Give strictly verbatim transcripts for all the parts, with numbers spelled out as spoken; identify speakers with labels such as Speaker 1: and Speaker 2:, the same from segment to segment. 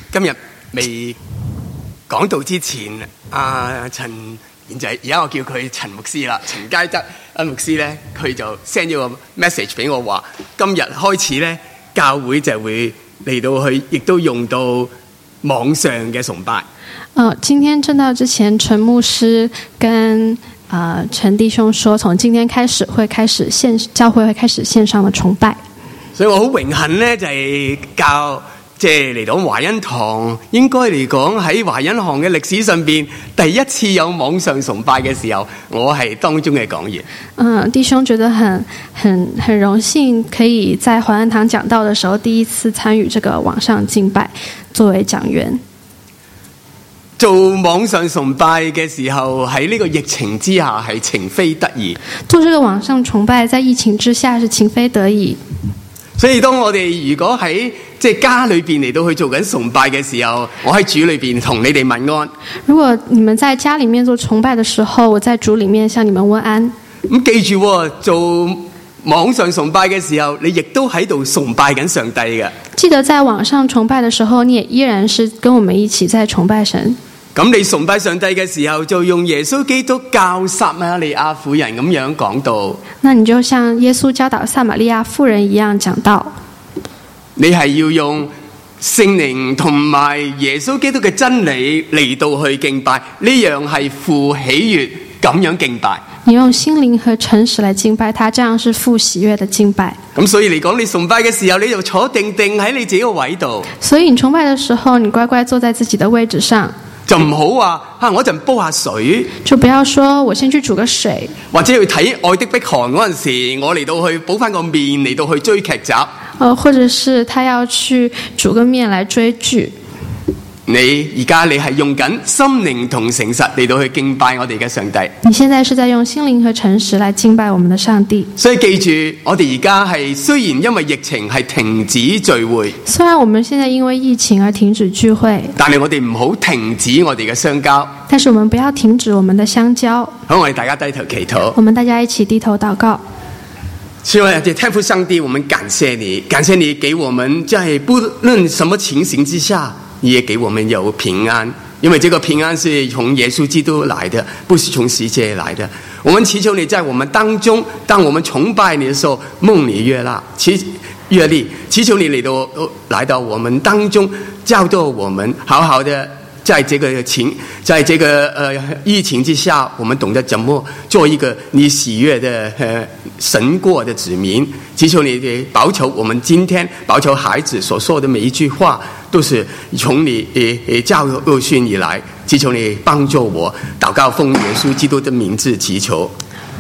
Speaker 1: 今日未講道之前，阿陳賢仔，而家我叫佢陳牧師啦，陳佳德阿牧師咧，佢就 send 咗個 message 俾我話，今日開始咧，教會就會嚟到去，亦都用到網上嘅崇拜。
Speaker 2: 呃，今天正道之前，陳牧師跟呃陳弟兄說，從今天開始會開始線教會會開始線上的崇拜。
Speaker 1: 所以我好榮幸咧，就係、是、教即係嚟到華恩堂，應該嚟講喺華恩堂嘅歷史上邊，第一次有網上崇拜嘅時候，我係當中嘅講員。
Speaker 2: 嗯、呃，弟兄覺得很很很榮幸，可以在華恩堂講道的時候，第一次參與這個網上敬拜，作為講員。
Speaker 1: 做網上崇拜嘅時候，喺呢個疫情之下係情非得已。
Speaker 2: 做這個網上崇拜，在疫情之下是情非得已。
Speaker 1: 所以當我哋如果喺即係家裏邊嚟到去做緊崇拜嘅時候，我喺主裏邊同你哋問安。
Speaker 2: 如果你們在家裏面做崇拜的時候，我在主裏面向你們問安。
Speaker 1: 咁記住、哦，做網上崇拜嘅時候，你亦都喺度崇拜緊上帝嘅。
Speaker 2: 記得在網上崇拜的時候，你也依然是跟我們一起在崇拜神。
Speaker 1: 咁你崇拜上帝嘅時候，就用耶穌基督教撒瑪利亞婦人咁樣講道。
Speaker 2: 那你就像耶穌教導撒瑪利亞婦人一樣講道。
Speaker 1: 你係要用聖靈同埋耶穌基督嘅真理嚟到去敬拜，呢樣係父喜悅咁樣敬拜。
Speaker 2: 你用心靈和誠實來敬拜他，這樣是父喜悅的敬拜。
Speaker 1: 咁所以嚟講，你崇拜嘅時候，你就坐定定喺你自己個位度。
Speaker 2: 所以你崇拜的時候，你乖乖坐在自己的位置上。
Speaker 1: 就唔好話嚇，我一陣煲下水，
Speaker 2: 就不要說我先去煮個水，
Speaker 1: 或者去睇《愛的迫降》嗰陣時，我嚟到去補翻個麵嚟到去追劇集。
Speaker 2: 呃，或者是他要去煮個麵來追劇。
Speaker 1: 你而家你係用緊心靈同誠實嚟到去敬拜我哋嘅上帝。
Speaker 2: 你現在是在用心靈和誠實來敬拜我們的上帝。
Speaker 1: 所以記住，我哋而家係雖然因為疫情係停止聚會，
Speaker 2: 雖然我們現在因為疫情而停止聚會，
Speaker 1: 但係我哋唔好停止我哋嘅相交。
Speaker 2: 但是我們不要停止我們的相交。
Speaker 1: 好，我哋大家低頭祈禱。
Speaker 2: 我們大家一起低頭禱告。
Speaker 1: 親愛的天父上帝，我們感謝你，感謝你給我們在不論什麼情形之下，你也給我們有平安，因為這個平安是從耶穌基督來的，不是從世界來的。我們祈求你在我們當中，當我們崇拜你的時候，蒙你悅納，祈悅力，祈求你嚟到來到我們當中，教導我們好好的在這個情，在這個呃疫情之下，我們懂得怎麼做一個你喜悅的呃神國的子民。祈求你的保守我們今天，保守孩子所說的每一句話，都是從你誒誒教訓而來。祈求你幫助我，禱告奉耶穌基督的名字祈求。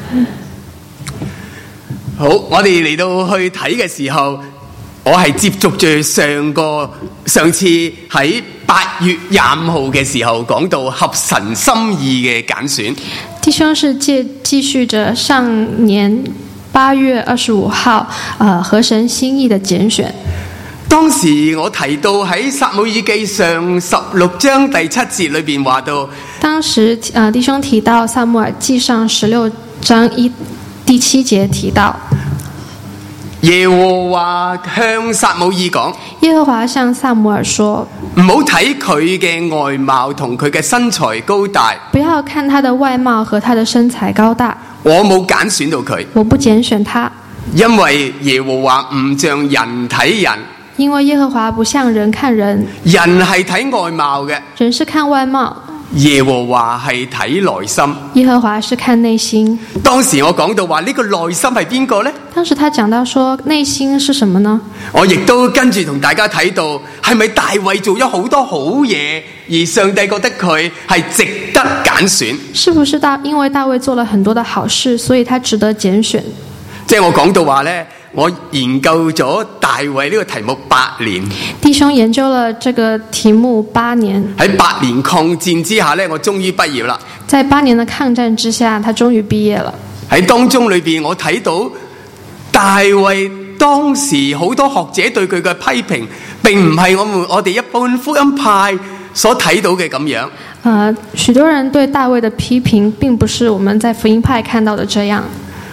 Speaker 1: 好，我哋嚟到去睇嘅時候，我係接續住上個上次喺八月廿五號嘅時候講到合神心意嘅揀選。
Speaker 2: 弟兄是繼繼續着上年八月二十五號，呃，合神心意的揀選。
Speaker 1: 當時我提到喺撒母耳記上十六章第七節裏邊話到，
Speaker 2: 當時呃弟兄提到撒母耳記上十六章一第七節提到，
Speaker 1: 耶和華向撒母耳講，
Speaker 2: 耶和華向撒母耳說，
Speaker 1: 唔好睇佢嘅外貌同佢嘅身材高大，
Speaker 2: 不要看他的外貌和他的身材高大，
Speaker 1: 我冇揀選到佢，
Speaker 2: 我不揀選他，
Speaker 1: 因為耶和華唔像人睇人。
Speaker 2: 因為耶和華不像人看人，
Speaker 1: 人係睇外貌嘅，
Speaker 2: 人是看外貌，
Speaker 1: 耶和華係睇內心。
Speaker 2: 耶和華是看內心。
Speaker 1: 當時我講到話呢個內心係邊個呢？
Speaker 2: 當時他講到說內心是什麼呢？
Speaker 1: 我亦都跟住同大家睇到，係咪大衛做咗好多好嘢，而上帝覺得佢係值得揀選？
Speaker 2: 是不是大因為大衛做了很多的好事，所以他值得揀選？
Speaker 1: 即係我講到話呢，我研究咗大衛呢個題目八年。
Speaker 2: 弟兄研究了這個題目八年。
Speaker 1: 喺八年抗戰之下呢，我終於畢業啦。
Speaker 2: 在八年的抗戰之下，他終於畢業了。
Speaker 1: 喺當中裏邊，我睇到大衛當時好多學者對佢嘅批評，並唔係我們我哋一般福音派所睇到嘅咁樣。呃，
Speaker 2: 許多人對大衛的批評，並不是我們在福音派看到的這樣。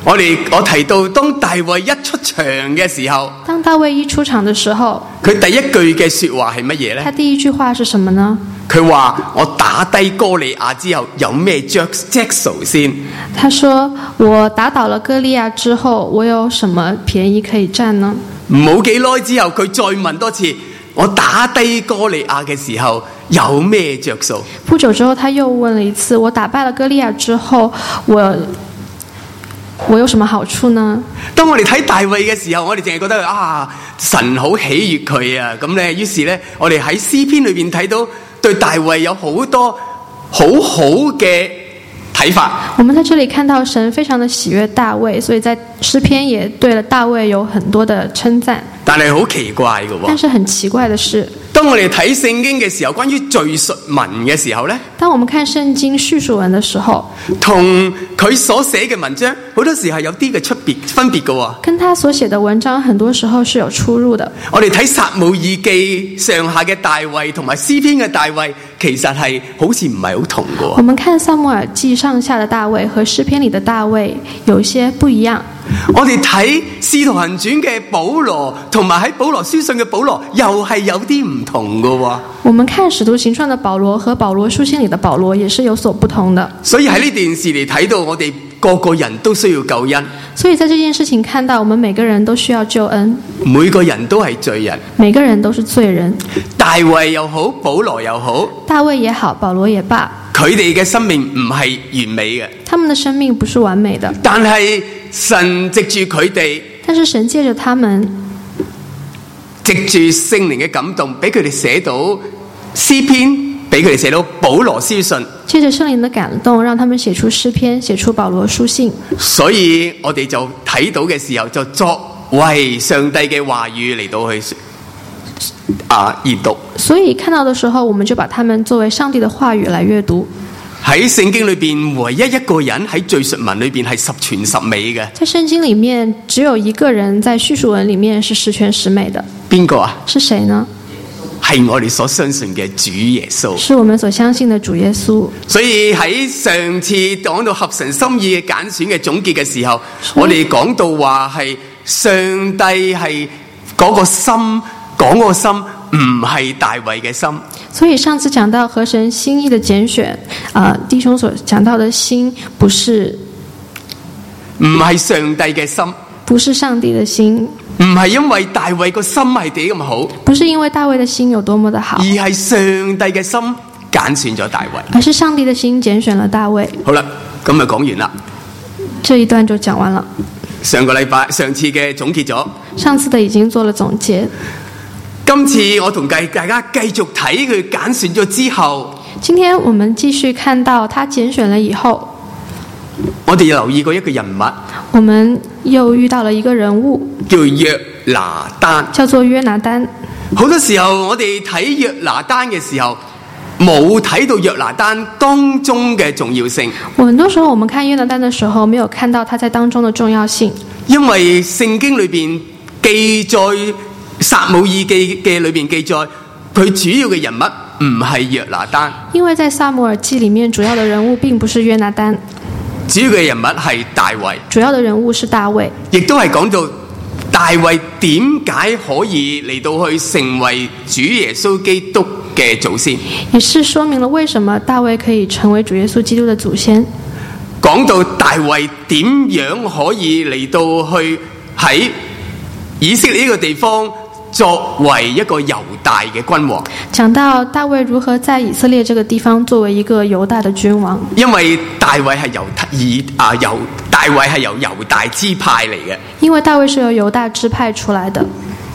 Speaker 1: 我哋我提到當大衛一出場嘅時候，
Speaker 2: 當大衛一出場的時候，
Speaker 1: 佢第一句嘅說話係乜嘢呢？
Speaker 2: 他第一句話是什麼呢？
Speaker 1: 佢話我打低哥利亞之後有咩着數先？
Speaker 2: 他說我打倒了哥利亞之後，我有什麼便宜可以占呢？
Speaker 1: 冇幾耐之後，佢再問多次，我打低哥利亞嘅時候有咩着數？
Speaker 2: 不久之後，他又問了一次，我打敗了哥利亞之後，我我有什麼好處呢？當我哋睇大衛嘅時候，我哋淨係覺得啊，神好喜悅佢啊，咁咧，於是咧，我哋喺詩篇裏邊睇到對大衛有好多好好嘅睇法。我們在這裡看到神非常的喜悅大衛，所以在詩篇也對了大衛有很多的稱讚。但係好奇怪嘅喎，但是很奇怪的是，當我哋睇聖經嘅時候，關於敘述文嘅時候咧，當我們看聖經敘述文的時候，同佢所寫嘅文章好多時候有啲嘅出別分別嘅喎，跟他所寫的文章很多時候是有出入的。我哋睇撒母耳記上下嘅大衛同埋詩篇嘅大衛，其實係好似唔係好同嘅。我們看撒母耳記上下的大衛和詩篇裡的大衛有一些不一樣。我哋睇使徒行傳嘅保羅同埋喺保羅書信嘅保羅又係有啲唔同嘅喎。我們看使徒行傳的保羅和保羅書信裡的保羅也是有所不同的。所以喺呢件事嚟睇到，我哋個個人都需要救恩。所以在這件事情看到，我們每個人都需要救恩。每個人都係罪人，每個人都是罪人。大衛又好，保羅又好，大衛也好，保羅也罷，佢哋嘅生命唔係完美嘅，他們的生命不是完美的。但係神藉住佢哋，但是神借着他們，藉住聖靈嘅感動，俾佢哋寫到詩篇，俾佢哋寫到保羅書信。借着聖靈的感動，讓他們寫出詩篇，寫出保羅書信。所以我哋就睇到嘅時候，就作為上帝嘅話語嚟到去啊研讀。所以看到的時候，我們就把他們作為上帝的話語來閱讀。喺聖經裏邊，唯一一個人喺敘述文裏邊係十全十美嘅。在聖經裏面，只有一個人在敘述文裏面是十全十美的。邊個啊？是誰呢？係我哋所相信嘅主耶穌。是我們所相信的主耶穌。所以喺上次講到合神心意嘅揀選嘅總結嘅時候，我哋講到話係上帝係嗰個心，講個心唔係大衛嘅心。所以上次講到合神心意的揀選，啊、呃，弟兄所講到的心，不是唔係上帝嘅心，不是上帝的心，唔係因為大衛個心係幾咁好，不是因為大衛的心有多麼的好，而係上帝嘅心揀選咗大衛，而是上帝的心揀選了大衛。好啦，咁就講完啦，這一段就講完了。上個禮拜上次嘅總結咗，上次的已經做了總結。今次我同大家繼續睇佢揀選咗之後，今天我們繼續看到他揀選了以後，我哋留意過一個人物，我們又遇到了一個人物，叫約拿單，叫做約拿單。好多時候我哋睇約拿單嘅時候，冇睇到約拿單當中嘅重要性。很多時候我們看約拿單的時候，沒有看到他在當中的重要性，因為聖經裏邊記載。撒母耳記嘅裏面記載，佢主要嘅人物唔係約拿單，因為在撒母耳記裏面主要的人物並不是約拿單，主要嘅人物係大衛，主要的人物是大衛，亦都係講到大衛點解可以嚟到去成為主耶穌基督嘅祖先，也是說明了為什麼大衛可以成為主耶穌基督的祖先。講到大衛點樣可以嚟到去喺以色列呢個地方作為一個猶大嘅君王，講到大衛如何在以色列這個地方作為一個猶大的君王，因為大衛係猶以啊猶大衛係由猶大支派嚟嘅，因為大衛是由猶大支派出來的。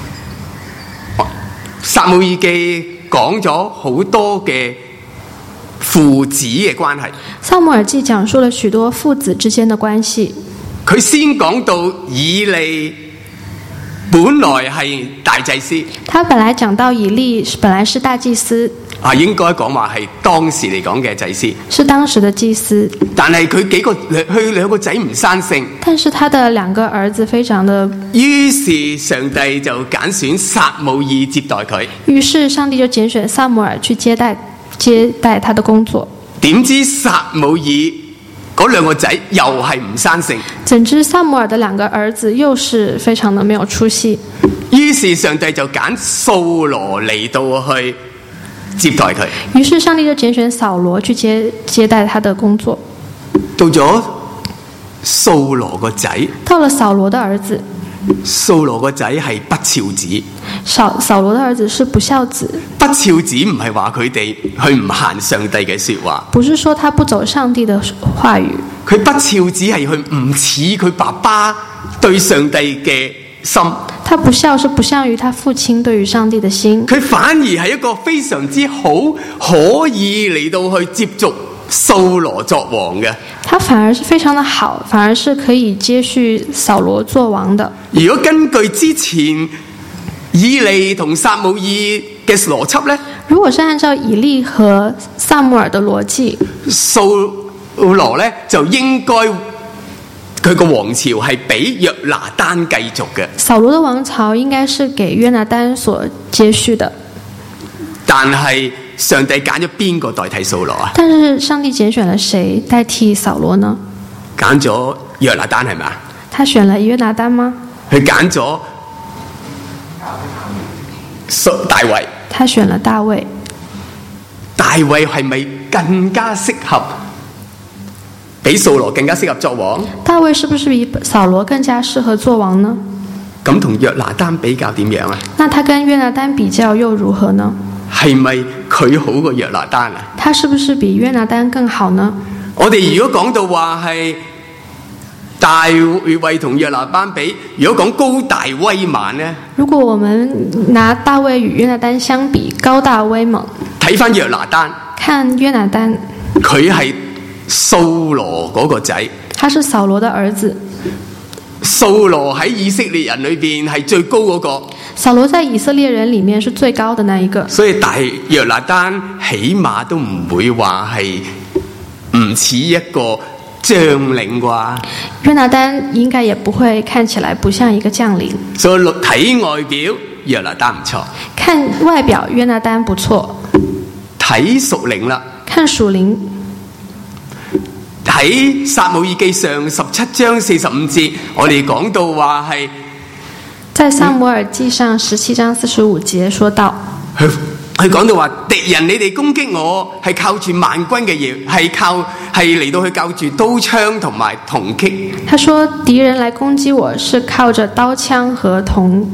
Speaker 2: 撒母耳記講咗好多嘅父子嘅關係，撒母耳記講述了許多父子之間的關係。佢先講到以利。本來係大祭司，他本來講到以利本來是大祭司，啊，應該講話係當時嚟講嘅祭司，是當時的祭司。但係佢幾個佢兩個仔唔生性，但是他的兩個兒子非常的，於是上帝就揀選撒母耳接待佢，於是上帝就揀選撒母耳去接待接待他的工作。點知撒母耳嗰
Speaker 1: 嗰兩個仔又係唔生性。
Speaker 2: 怎知撒母耳的兩個兒子又是非常的沒有出息。
Speaker 1: 於是上帝就揀掃羅嚟到去接待佢。
Speaker 2: 於是上帝就揀選掃羅去接接待他的工作。
Speaker 1: 到咗掃羅個仔，
Speaker 2: 到了掃羅的兒子。
Speaker 1: 掃羅個仔係不孝子。
Speaker 2: 掃掃羅的兒子是不孝子。
Speaker 1: 不孝子唔係話佢哋去唔行上帝嘅說話，
Speaker 2: 不是說他不走上帝的話語。
Speaker 1: 佢不孝子係佢唔似佢爸爸對上帝嘅心。
Speaker 2: 他不孝是不孝於他父親對於上帝的心。
Speaker 1: 佢反而係一個非常之好，可以嚟到去接續掃羅作王嘅。
Speaker 2: 他反而是非常的好，反而是可以接續掃羅作王的。
Speaker 1: 如果根據之前以利同撒母耳嘅邏輯呢，
Speaker 2: 如果是按照以利和撒母耳的邏輯，
Speaker 1: 掃羅呢就應該佢個王朝係俾約拿單繼續嘅。掃
Speaker 2: 羅的王朝應該是給約拿單所接續的。
Speaker 1: 但係上帝揀咗邊個代替掃羅啊？
Speaker 2: 但是上帝揀選了誰代替掃羅呢？
Speaker 1: 揀咗約拿單係咪啊？
Speaker 2: 他選了約拿單嗎？
Speaker 1: 佢揀咗大衛。
Speaker 2: 他選了大衛。
Speaker 1: 大衛係咪更加適合？比掃羅更加適合作王？大
Speaker 2: 衛是不是比掃羅更加適合作王呢？
Speaker 1: 咁同約拿單比較點樣啊？
Speaker 2: 那他跟約拿單比較又如何呢？
Speaker 1: 係咪佢好過約拿單啊？
Speaker 2: 他是不是比約拿單更好呢？
Speaker 1: 我哋如果講到話係大衛同約拿單比，如果講高大威猛呢？如果我們拿大衛與約拿單相比，高大威猛，睇翻約拿單，看約拿單，佢係掃羅嗰個仔，他是掃羅的兒子。掃羅喺以色列人裏邊係最高嗰個。掃羅在以色列人裏面是最高的那一個。所以大約拿單起碼都唔會話係唔似一個將領啩。約拿單應該也不會看起來不像一個將領。所以睇外表約拿單唔錯。看外表約拿單不錯。睇屬靈啦。看屬靈。喺撒母耳記上十七章四十五節，我哋講到話係在撒母耳記上十七章四十五節說到，佢佢講到話敵人你哋攻擊我係靠住萬軍嘅嘢，係靠係嚟到去靠住刀槍同埋銅戟。他說敵人來攻擊我是靠着刀槍和銅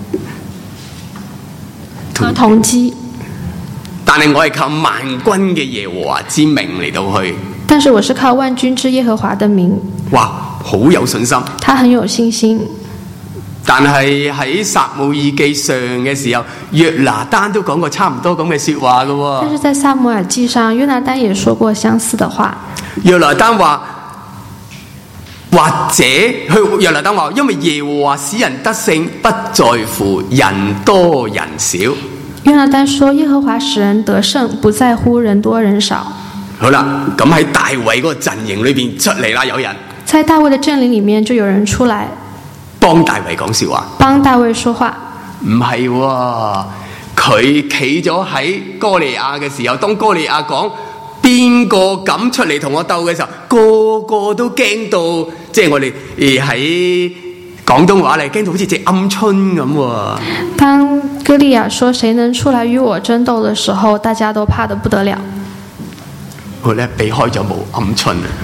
Speaker 1: 和銅戟，但係我係靠萬軍嘅耶和華之名嚟到去。但是我是靠萬軍之耶和華的名。哇，好有信心。他很有信心。但係喺撒母耳記上嘅時候，約拿單都講過差唔多咁嘅說話嘅。但是在撒母耳記上，約拿單也說過相似的話。約拿單話，或者佢約拿單話，因為耶和華使人得勝，不在乎人多人少。約拿單說，耶和華使人得勝，不在乎人多人少。好啦，咁喺大衛嗰個陣營裏邊出嚟啦，有人在大衛的陣營裏面就有人出來幫大衛講笑話，幫大衛說話。唔係喎，佢企咗喺哥利亞嘅時候，當哥利亞講邊個敢出嚟同我鬥嘅時候，個個都驚到，即係我哋誒喺廣東話嚟驚到好似隻鵪鶉咁喎。當哥利亞說誰能出來與我爭鬥的時候，大家都怕得不得了。佢咧避開咗冇鵪鶉啊！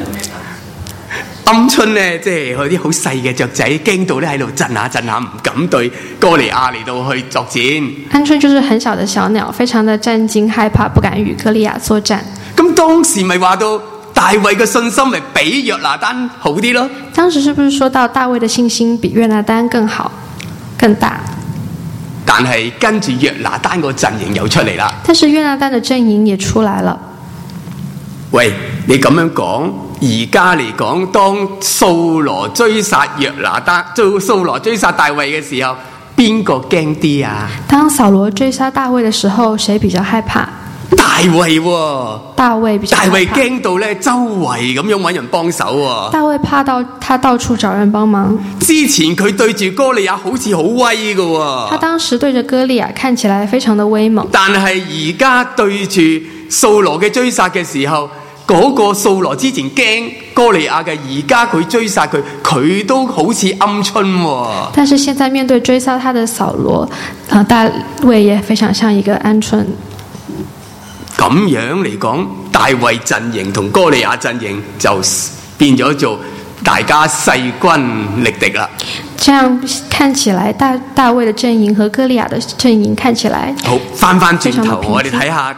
Speaker 1: 鵪鶉咧，即係嗰啲好細嘅雀仔，驚到咧喺度震下震下，唔敢對哥利亞嚟到去作戰。鵪鶉就是很小的小鳥，非常的戰驚害怕，不敢與哥利亞作戰。咁當時咪話到大衛嘅信心咪比約拿單好啲咯？當時是不是說到大衛的信心比約拿單更好、更大？但係跟住約拿單個陣營又出嚟啦。但是約拿單的陣營也出來了。喂，你咁樣講，而家嚟講，當掃羅追殺約拿單，做掃羅追殺大衛嘅時候，邊個驚啲啊？當掃羅追殺大衛嘅時候，誰比較害怕？大衛喎、哦，大衛比較害怕。大衛驚到咧，周圍咁樣揾人幫手喎。大衛怕到他到處找人幫忙。之前佢對住哥利亞好似好威㗎喎。他當時對着哥利亞看起來非常的威猛。但係而家對住掃羅嘅追殺嘅時候， 嗰個掃羅之前驚哥利亞嘅，而家佢追殺佢，佢都好似鵪鶉喎。
Speaker 2: 但是現在面對追殺他的掃羅，啊，大衛也非常像一個鵪鶉。
Speaker 1: 咁樣嚟講，大衛陣營同哥利亞陣營就變咗做大家勢均力敵啦。
Speaker 2: 這樣看起來，大大衛的陣營和哥利亞的陣營看起來
Speaker 1: 好，翻翻轉頭，我哋睇下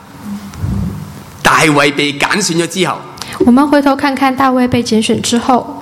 Speaker 1: 大衛被揀選咗之後。
Speaker 2: 我們回頭看看大衛被揀選之後。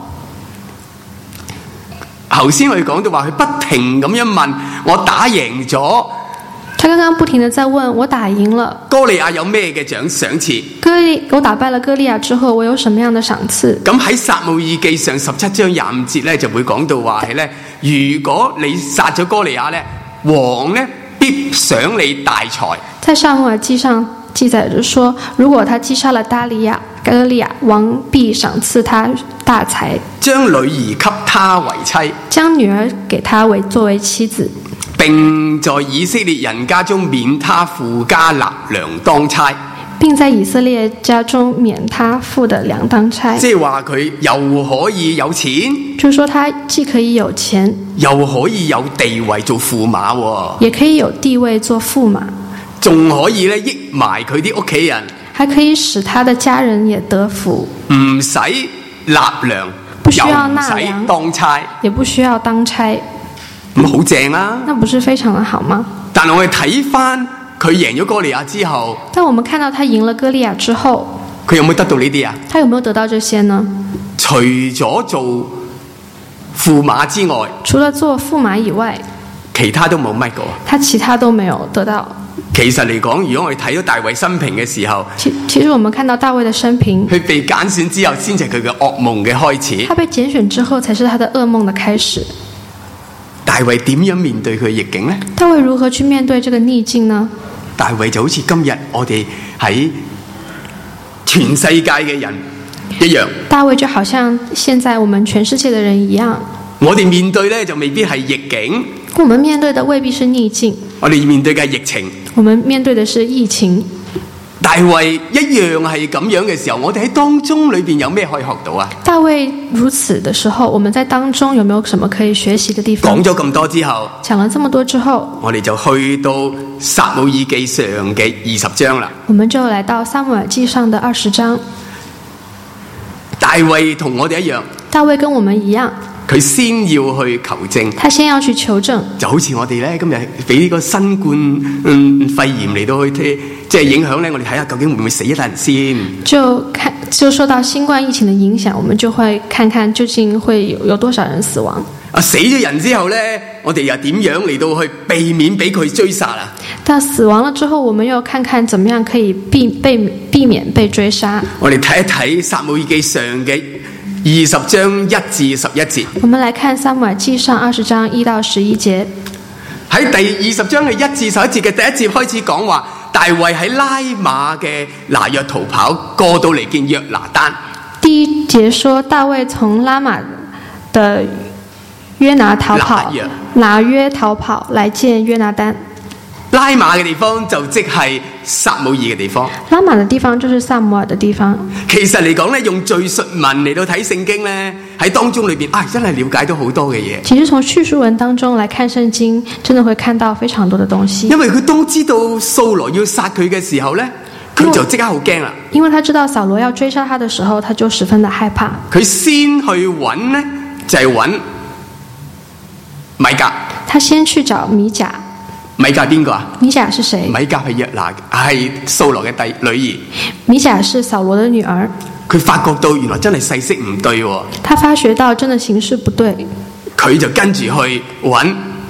Speaker 1: 頭先我哋講到話，佢不停咁樣問我打贏咗。
Speaker 2: 他剛剛不停地在問我打贏了
Speaker 1: 哥利亞有咩嘅獎賞賜？
Speaker 2: 哥利我打敗了哥利亞之後，我有什麼樣的賞賜？
Speaker 1: 咁喺撒母耳記上十七章廿五節咧，就會講到話係咧，如果你殺咗哥利亞咧，王咧必賞你大財。
Speaker 2: 在撒母耳記上記載着說，如果他擊殺了大利亞哥利亞，王必賞賜他大財，
Speaker 1: 將女兒給他為妻，
Speaker 2: 將女兒給他為作為妻子，
Speaker 1: 並在以色列人家中免他父家納糧當差，
Speaker 2: 並在以色列家中免他父的糧當差。
Speaker 1: 即係話佢又可以有錢，
Speaker 2: 就是說他既可以有錢，
Speaker 1: 又可以有地位做駙馬，
Speaker 2: 也可以有地位做駙馬，
Speaker 1: 仲可以咧益埋佢啲屋企人，
Speaker 2: 還可以使他的家人也得福，
Speaker 1: 唔使納糧，
Speaker 2: 不需要納
Speaker 1: 又唔使當差，
Speaker 2: 也不需要當差。
Speaker 1: 咁好正啦！
Speaker 2: 那不是非常的好嗎？
Speaker 1: 但係我哋睇翻佢贏咗哥利亞之後，
Speaker 2: 但我們看到他贏了哥利亞之後，
Speaker 1: 佢有冇得到呢啲啊？
Speaker 2: 他有沒有得到這些呢？
Speaker 1: 除咗做駙馬之外，
Speaker 2: 除了做駙馬以外，
Speaker 1: 其他都冇乜個。
Speaker 2: 他其他都沒有得到。
Speaker 1: 其實嚟講，如果我哋睇到大衛生平嘅時候，
Speaker 2: 其其實我們看到大衛的生平，
Speaker 1: 佢被揀選之後，先至係佢嘅噩夢嘅開始。
Speaker 2: 他被揀選之後，才是他的噩夢的開始。
Speaker 1: 大衛點樣面對佢嘅逆境呢？
Speaker 2: 大衛如何去面對這個逆境呢？
Speaker 1: 大衛就好似今日我哋喺全世界嘅人一樣。
Speaker 2: 大衛就好像現在我們全世界的人一樣。
Speaker 1: 我哋面對呢，就未必係逆境，
Speaker 2: 我們面對的未必是逆境。
Speaker 1: 我哋面對嘅係疫情。
Speaker 2: 我們面對的是疫情。
Speaker 1: 大衛一樣係咁樣嘅時候，我哋喺當中裏邊有咩可以學到啊？
Speaker 2: 大衛如此的時候，我們在當中有沒有什麼可以學習的地方？
Speaker 1: 講咗咁多之後，
Speaker 2: 講了這麼多之後，
Speaker 1: 我哋就去到撒母耳記上嘅二十章啦。
Speaker 2: 我們就來到撒母耳記上的二十章。
Speaker 1: 大衛同我哋一樣，
Speaker 2: 大衛跟我們一樣，
Speaker 1: 佢先要去求證，
Speaker 2: 他先要去求證，
Speaker 1: 就好似我哋咧今日俾呢個新冠嗯肺炎嚟到去聽，即係影響咧，我哋睇下究竟會唔會死一單人先。就
Speaker 2: 看就受到新冠疫情的影響，我們就會看看究竟會有有多少人死亡。
Speaker 1: 啊，死咗人之後咧，我哋又點樣嚟到去避免俾佢追殺啊？
Speaker 2: 但死亡了之後，我們又看看怎麼樣可以避被避免被追殺。
Speaker 1: 我哋睇一睇撒母耳記上嘅二十章一至十一節。
Speaker 2: 我們來看撒母耳記上二十章一到十一節。
Speaker 1: 喺第二十章嘅一至十一節嘅第一節開始講話，大衛喺拉馬嘅拿約逃跑，過到嚟見約拿單。
Speaker 2: 第一節說大衛從拉馬的約拿逃跑，拿約逃跑來見約拿單。
Speaker 1: 拉馬嘅地方就即係撒母耳嘅地方。
Speaker 2: 拉馬嘅地方就是撒母耳嘅地方。
Speaker 1: 其實嚟講咧，用敘述文嚟到睇聖經咧，喺當中裏邊啊，真係了解到好多嘅嘢。
Speaker 2: 其實從敘述文當中來看聖經，真的會看到非常多嘅東西。
Speaker 1: 因為佢都知道掃羅要殺佢嘅時候咧，佢就即刻好驚啦。
Speaker 2: 因為他知道掃羅要追殺他的時候，他就十分的害怕。
Speaker 1: 佢先去揾呢，就係揾米甲。
Speaker 2: 他先去找米甲。
Speaker 1: 米甲邊個啊？
Speaker 2: 米甲是誰？
Speaker 1: 米甲係約拿，係掃羅嘅弟女兒。
Speaker 2: 米甲是掃羅的女兒。
Speaker 1: 佢發覺到原來真係勢色唔對喎。
Speaker 2: 他發覺到真的形勢不對，
Speaker 1: 佢就跟住去揾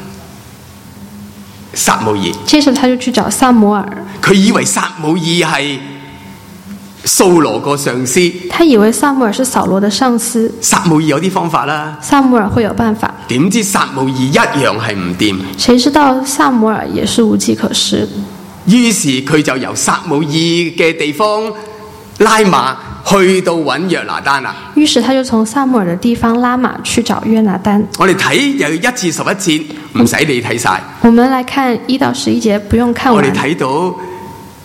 Speaker 1: 撒母耳。
Speaker 2: 接着他就去找撒母耳。
Speaker 1: 佢以為撒母耳係掃羅個上司，
Speaker 2: 他以為撒母耳是掃羅的上司。
Speaker 1: 撒母耳有啲方法啦，
Speaker 2: 撒母耳會有辦法。
Speaker 1: 點知撒母耳一樣係唔掂。
Speaker 2: 誰知道撒母耳也是無計可施。
Speaker 1: 於是佢就由撒母耳嘅地方拉馬去到揾約拿單啦。
Speaker 2: 於是他就從撒母耳的地方拉馬去找約拿單。
Speaker 1: 我哋睇由一至十一節，唔使你睇晒。
Speaker 2: 我們來看一到十一節，不用看完。
Speaker 1: 我哋睇到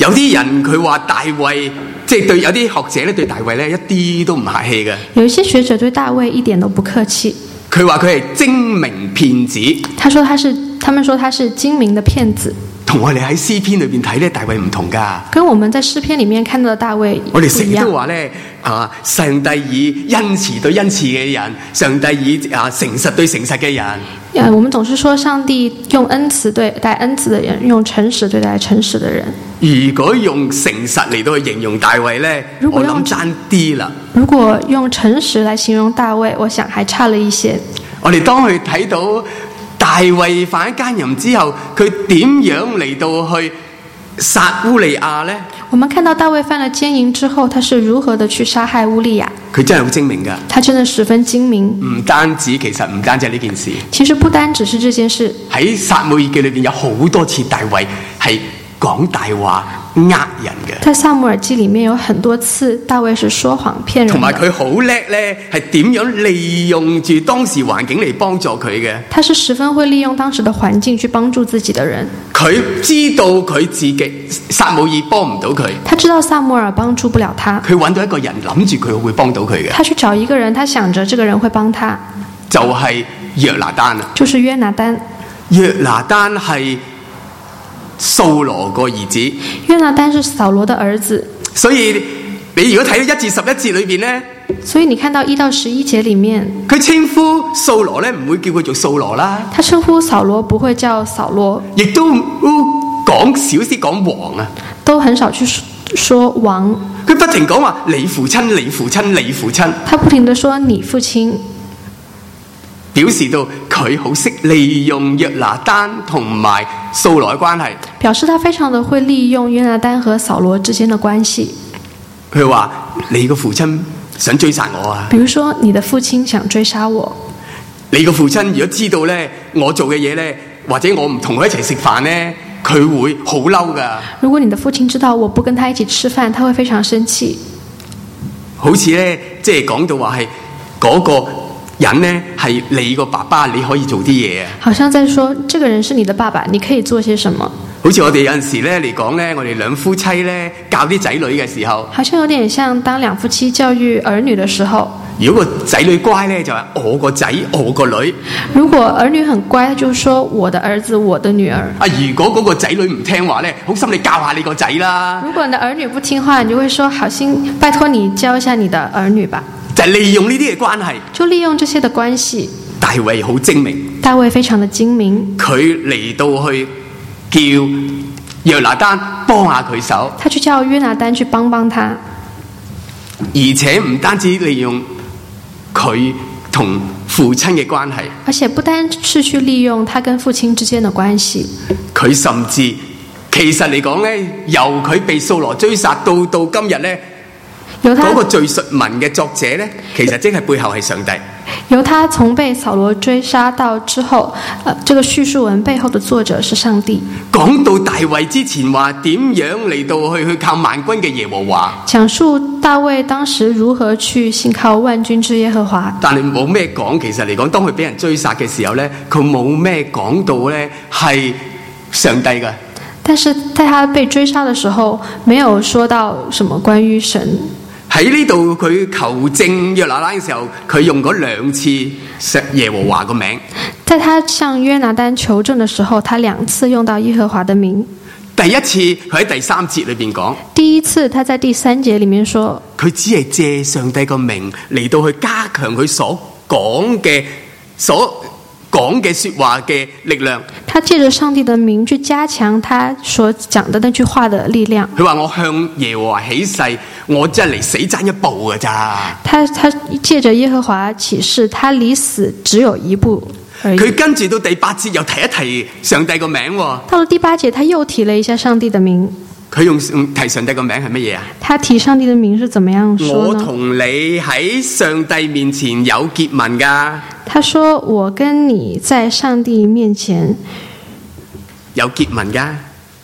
Speaker 1: 有啲人佢話大衛，即係對有啲學者咧對大衛咧一啲都唔客氣嘅。
Speaker 2: 有一些學者對大衛一點都不客氣。
Speaker 1: 佢話佢係精明騙子。
Speaker 2: 他說他是，他們說他是精明的騙子。
Speaker 1: 同我哋喺詩篇裏邊睇咧，大衛唔同噶。
Speaker 2: 跟我們在詩篇裡面看到的大衛，
Speaker 1: 我哋成日都話咧，啊，上帝以恩慈對恩慈嘅人，上帝以啊誠實對誠實嘅人。
Speaker 2: 呃，我們總是說上帝用恩慈對待恩慈的人，用誠實對待誠實的人。
Speaker 1: 如果用誠實嚟到去形容大衛咧，我諗爭啲啦。
Speaker 2: 如果用誠實來形容大衛，我想還差了一些。
Speaker 1: 我哋當佢睇到大衛犯奸淫之後，佢點樣嚟到去殺烏利亞呢？
Speaker 2: 我們看到大衛犯了奸淫之後，他是如何的去殺害烏利亞？
Speaker 1: 佢真係好精明㗎。
Speaker 2: 他真的十分精明。唔
Speaker 1: 單止，其實唔單止係呢件事。
Speaker 2: 其實不單只是這件事。
Speaker 1: 喺撒母耳記裏邊有好多次大衛係講大話呃人嘅。
Speaker 2: 在撒母耳記裡面有很多次大衛是說謊騙人的。
Speaker 1: 同埋佢好叻咧，係點樣利用住當時環境嚟幫助佢嘅？
Speaker 2: 他是十分會利用當時的環境去幫助自己的人。
Speaker 1: 佢知道佢自己撒母耳幫唔到佢。
Speaker 2: 他知道撒母耳幫助不了他。
Speaker 1: 佢揾到一個人諗住佢會幫到佢嘅。
Speaker 2: 他去找一個人，他想着這個人會幫他。
Speaker 1: 就係約拿單啊。
Speaker 2: 就是約拿單。
Speaker 1: 約拿單係掃羅個兒子。
Speaker 2: 約拿單是掃羅的兒子。
Speaker 1: 所以你如果睇到一至十一節裏邊咧，
Speaker 2: 所以你看到一到十一節裡面，
Speaker 1: 佢稱呼掃羅咧，唔會叫佢做掃羅啦。
Speaker 2: 他稱呼掃羅不會叫掃羅，
Speaker 1: 亦都講少啲講王啊，
Speaker 2: 都很少去說王。
Speaker 1: 佢不停講話你父親，你父親，你父親。
Speaker 2: 他不停地說你父親，
Speaker 1: 表示到佢好識利用約拿單同埋掃羅嘅關係，
Speaker 2: 表示他非常的會利用約拿單和掃羅之間的關係。
Speaker 1: 佢話你個父親想追殺我啊！
Speaker 2: 比如說你的父親想追殺我，
Speaker 1: 你個父親如果知道咧我做嘅嘢咧，或者我唔同佢一齊食飯咧，佢會好嬲噶。
Speaker 2: 如果你的父親知道我不跟他一起吃飯，他會非常生氣。
Speaker 1: 好似咧，即係講到話係嗰個人呢係你個爸爸，你可以做啲嘢啊。好
Speaker 2: 像在說，這個人是你的爸爸，你可以做些什麼？
Speaker 1: 好似我哋有陣時咧嚟講咧，我哋兩夫妻咧教啲仔女嘅時候，
Speaker 2: 好像有點像當兩夫妻教育兒女的時候。
Speaker 1: 如果個仔女乖咧，就係我個仔，我個女。
Speaker 2: 如果兒女很乖，就說我的兒子，我的女兒。
Speaker 1: 啊，如果嗰個仔女唔聽話咧，好心你教下你個仔啦。
Speaker 2: 如果你的兒女不聽話，你就會說好心拜託你教一下你的兒女吧。
Speaker 1: 就係利用呢啲嘅關係，
Speaker 2: 就利用這些的關係。
Speaker 1: 大衛好精明，
Speaker 2: 大衛非常的精明。
Speaker 1: 佢嚟到去叫約拿單幫下佢手，
Speaker 2: 他去叫約拿單去幫幫他，
Speaker 1: 而且唔單止利用佢同父親嘅關係，
Speaker 2: 而且不單是去利用他跟父親之間的關係，
Speaker 1: 佢甚至其實嚟講咧，由佢被掃羅追殺到到今日咧。嗰、那個敘述文嘅作者呢，其實即係背後係上帝。
Speaker 2: 由他從被掃羅追殺到之後，呃，這個敘述文背後的作者是上帝。
Speaker 1: 講到大衛之前話點樣嚟到去去靠萬軍嘅耶和華，
Speaker 2: 講述大衛當時如何去信靠萬軍之耶和華。
Speaker 1: 但係冇咩講，其實嚟講，當佢俾人追殺嘅時候呢，佢冇咩講到呢係上帝嘅。
Speaker 2: 但是在他被追殺的時候，沒有說到什麼關於神。
Speaker 1: 喺呢度佢求證約拿單嘅時候，佢用過兩次耶和華個名。
Speaker 2: 在他向約拿單求證的時候，他兩次用到耶和華的名。
Speaker 1: 第一次佢喺第三節裏邊講。
Speaker 2: 第一次他在第三節裏面說，
Speaker 1: 佢只係借上帝個名嚟到去加強佢所講嘅所講嘅說話嘅力量。
Speaker 2: 他借着上帝的名去加強他所講的那句話的力量。
Speaker 1: 佢話我向耶和華起誓，我真係離死爭一步㗎咋。
Speaker 2: 他他借着耶和華起誓，他離死只有一步而已。
Speaker 1: 佢跟住到第八節又提一提上帝個名。
Speaker 2: 到了第八節，他又提了一下上帝的名。
Speaker 1: 佢用提上帝個名係乜嘢啊？
Speaker 2: 他提上帝的名是怎麼樣說呢？
Speaker 1: 我同你喺上帝面前有結盟㗎。
Speaker 2: 他說我跟你在上帝面前
Speaker 1: 有結盟㗎，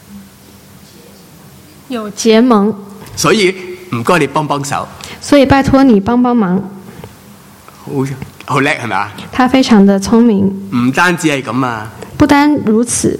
Speaker 2: 有結盟。
Speaker 1: 所以唔該你幫幫手。
Speaker 2: 所以拜託你幫幫忙。
Speaker 1: 好好叻係咪啊？
Speaker 2: 他非常的聰明。
Speaker 1: 唔單止係咁啊，
Speaker 2: 不單如此。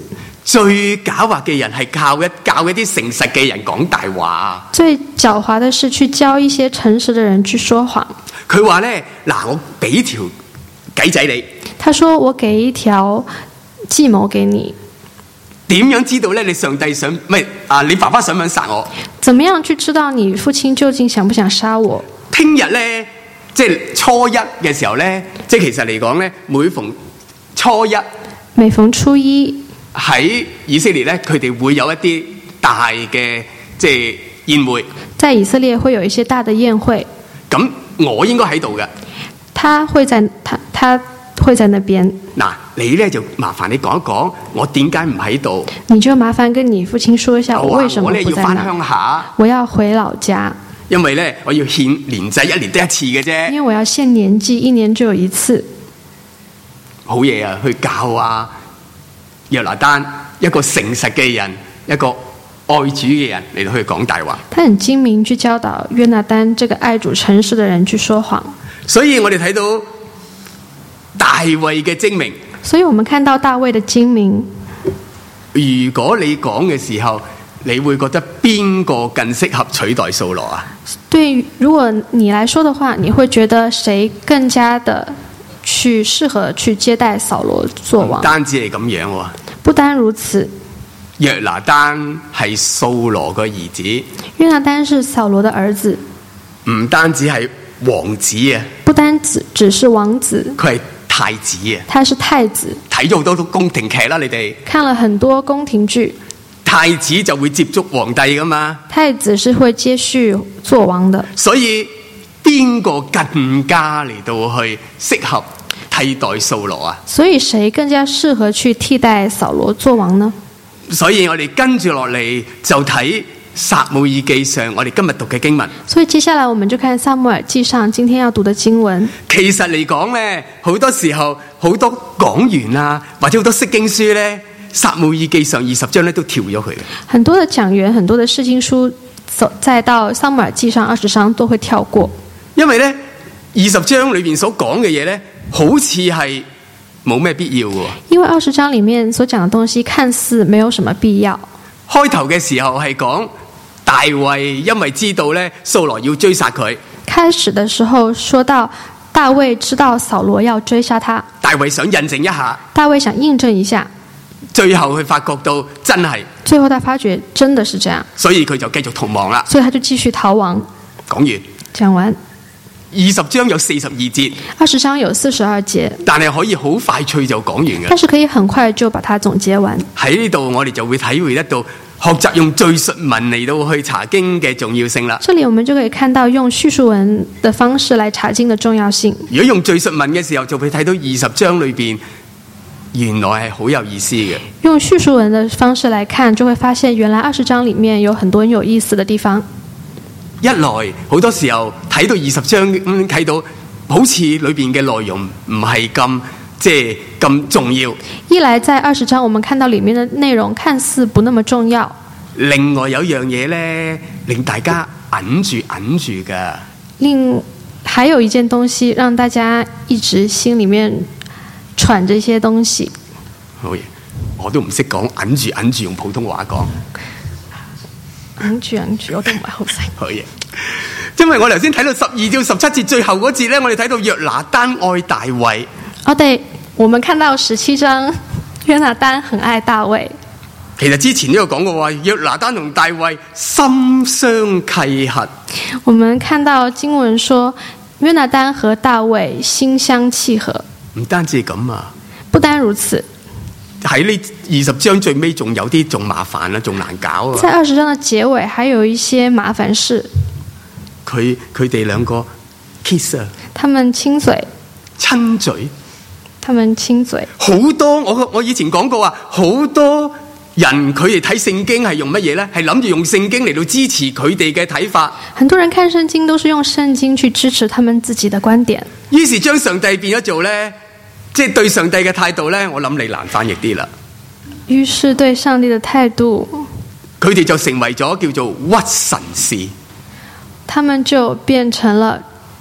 Speaker 1: 最狡猾嘅人係教一教一啲誠實嘅人講大話。
Speaker 2: 最狡猾的是去教一些誠實的人去說謊。
Speaker 1: 佢話咧，嗱，我俾條計仔你。
Speaker 2: 他說我給一條計謀給你。
Speaker 1: 點樣知道咧？你上帝想唔係啊？你爸爸想唔想殺我？
Speaker 2: 怎麼樣去知道你父親究竟想不想殺我？
Speaker 1: 聽日咧，即係初一嘅時候咧，即係其實嚟講咧，每逢初一，
Speaker 2: 每逢初一
Speaker 1: 喺以色列咧，佢哋會有一啲大嘅即係宴會。
Speaker 2: 在以色列會有一些大的宴會。
Speaker 1: 咁我應該喺度嘅。
Speaker 2: 他會在他他會在那邊。
Speaker 1: 嗱，你咧就麻煩你講一講，我點解唔喺度？
Speaker 2: 你就麻煩跟你父親說一下，我為什麼不在那？
Speaker 1: 我咧要翻鄉下，
Speaker 2: 我要回老家。
Speaker 1: 因為咧，我要獻年祭，一年得一次嘅啫。
Speaker 2: 因為我要獻年祭，一年只有一次。
Speaker 1: 好嘢啊！去教啊，約拿單一個誠實嘅人，一個愛主嘅人嚟到去講大話。
Speaker 2: 他很精明去教導約拿單這個愛主誠實的人去說謊。
Speaker 1: 所以我哋睇到大衛嘅精明。
Speaker 2: 所以我們看到大衛的精明。
Speaker 1: 如果你講嘅時候，你會覺得邊個更適合取代掃羅啊？
Speaker 2: 對，如果你來說的話，你會覺得誰更加的去適合去接待掃羅作王？
Speaker 1: 唔單止係咁樣喎。
Speaker 2: 不單如此，
Speaker 1: 約拿單係掃羅嘅兒子。
Speaker 2: 約拿單是掃羅的兒子。
Speaker 1: 唔單止係王子啊，
Speaker 2: 不單只只是王子，
Speaker 1: 佢係太子啊。
Speaker 2: 他是太子。
Speaker 1: 睇咗好多宮廷劇啦，你哋
Speaker 2: 看了很多宮廷劇。
Speaker 1: 太子就會接觸皇帝噶嘛？
Speaker 2: 太子是會接續做王的。所
Speaker 1: 以邊個更加嚟到去適合替代掃羅啊？
Speaker 2: 所以誰更加適合去替代掃羅做王呢？
Speaker 1: 所以我哋跟住落嚟就睇撒母耳記上我哋今日讀嘅經文。
Speaker 2: 所以接下來我們就看撒母耳記上今天要讀的經文。
Speaker 1: 其實嚟講呢，好多時候好多講員啊，或者好多釋經書呢，撒母耳記上二十章咧都跳咗佢嘅。很
Speaker 2: 多的講員，很多的釋經書，走再到撒母耳記上二十章都會跳過。
Speaker 1: 因為咧二十章裏面所講嘅嘢咧，好似係冇咩必要嘅。
Speaker 2: 因為二十章裏面所講嘅東西看似沒有什麼必要。
Speaker 1: 開頭嘅時候係講大衛因為知道咧掃羅要追殺佢。
Speaker 2: 開始的時候說到大衛知道掃羅要追殺他。
Speaker 1: 大衛想印證一下。
Speaker 2: 大衛想印證一下。
Speaker 1: 最後佢發覺到真係，
Speaker 2: 最後他發覺真的是這樣，
Speaker 1: 所以佢就繼續逃亡啦。
Speaker 2: 所以他就繼續逃亡。
Speaker 1: 講完，
Speaker 2: 講完。
Speaker 1: 二十章有四十二節，
Speaker 2: 二十章有四十二節，
Speaker 1: 但係可以好快脆就講完嘅。
Speaker 2: 但是可以很快就把它總結完。
Speaker 1: 喺呢度我哋就會體會得到學習用敘述文嚟到去查經嘅重要性啦。
Speaker 2: 這裡我們就可以看到用敘述文的方式來查經的重要性。
Speaker 1: 如果用敘述文嘅時候，就會睇到二十章裏邊。原來係好有意思嘅。
Speaker 2: 用敘述文的方式來看，就會發現原來二十章裡面有很多很有意思的地方。
Speaker 1: 一來好多時候睇到二十章咁睇到，好似裏邊嘅內容唔係咁即係咁重要。
Speaker 2: 一來在二十章，我們看到裡面的內容看似不那麼重要。
Speaker 1: 另外有一樣嘢咧，令大家揞住揞住㗎。
Speaker 2: 另還有一件東西，讓大家一直心裡面喘這些東西。
Speaker 1: 好嘢，我都唔識講，揞住揞住用普通話講。
Speaker 2: 揞住揞住，我都唔係好識。
Speaker 1: 好嘢，因為我頭先睇到十二至十七節最後嗰節咧，我哋睇到約拿單愛大衛。
Speaker 2: 哦，對，我們看到十七章，約拿單很愛大衛。
Speaker 1: 其實之前都有講過話，約拿單同大衛心相契合。
Speaker 2: 我們看到經文說，約拿單和大衛心相契合。
Speaker 1: 唔單止係咁啊，
Speaker 2: 不單如此，
Speaker 1: 喺呢二十章最尾仲有啲仲麻煩啦，仲難搞啊。
Speaker 2: 在二十章的結尾，還有一些麻煩事。
Speaker 1: 佢佢哋兩個 kiss 啊，
Speaker 2: 他們親嘴，
Speaker 1: 親嘴，
Speaker 2: 他們親嘴。
Speaker 1: 好多我我以前講過啊，好多人佢哋睇聖經係用乜嘢咧？係諗住用聖經嚟到支持佢哋嘅睇法。
Speaker 2: 很多人看聖經都是用聖經去支持他們自己的觀點。
Speaker 1: 於是將上帝變咗做咧，即係對上帝嘅態度咧，我諗你難翻譯啲啦。
Speaker 2: 於是對上帝的態度，
Speaker 1: 佢哋就成為咗叫做屈臣氏。
Speaker 2: 他們就變成了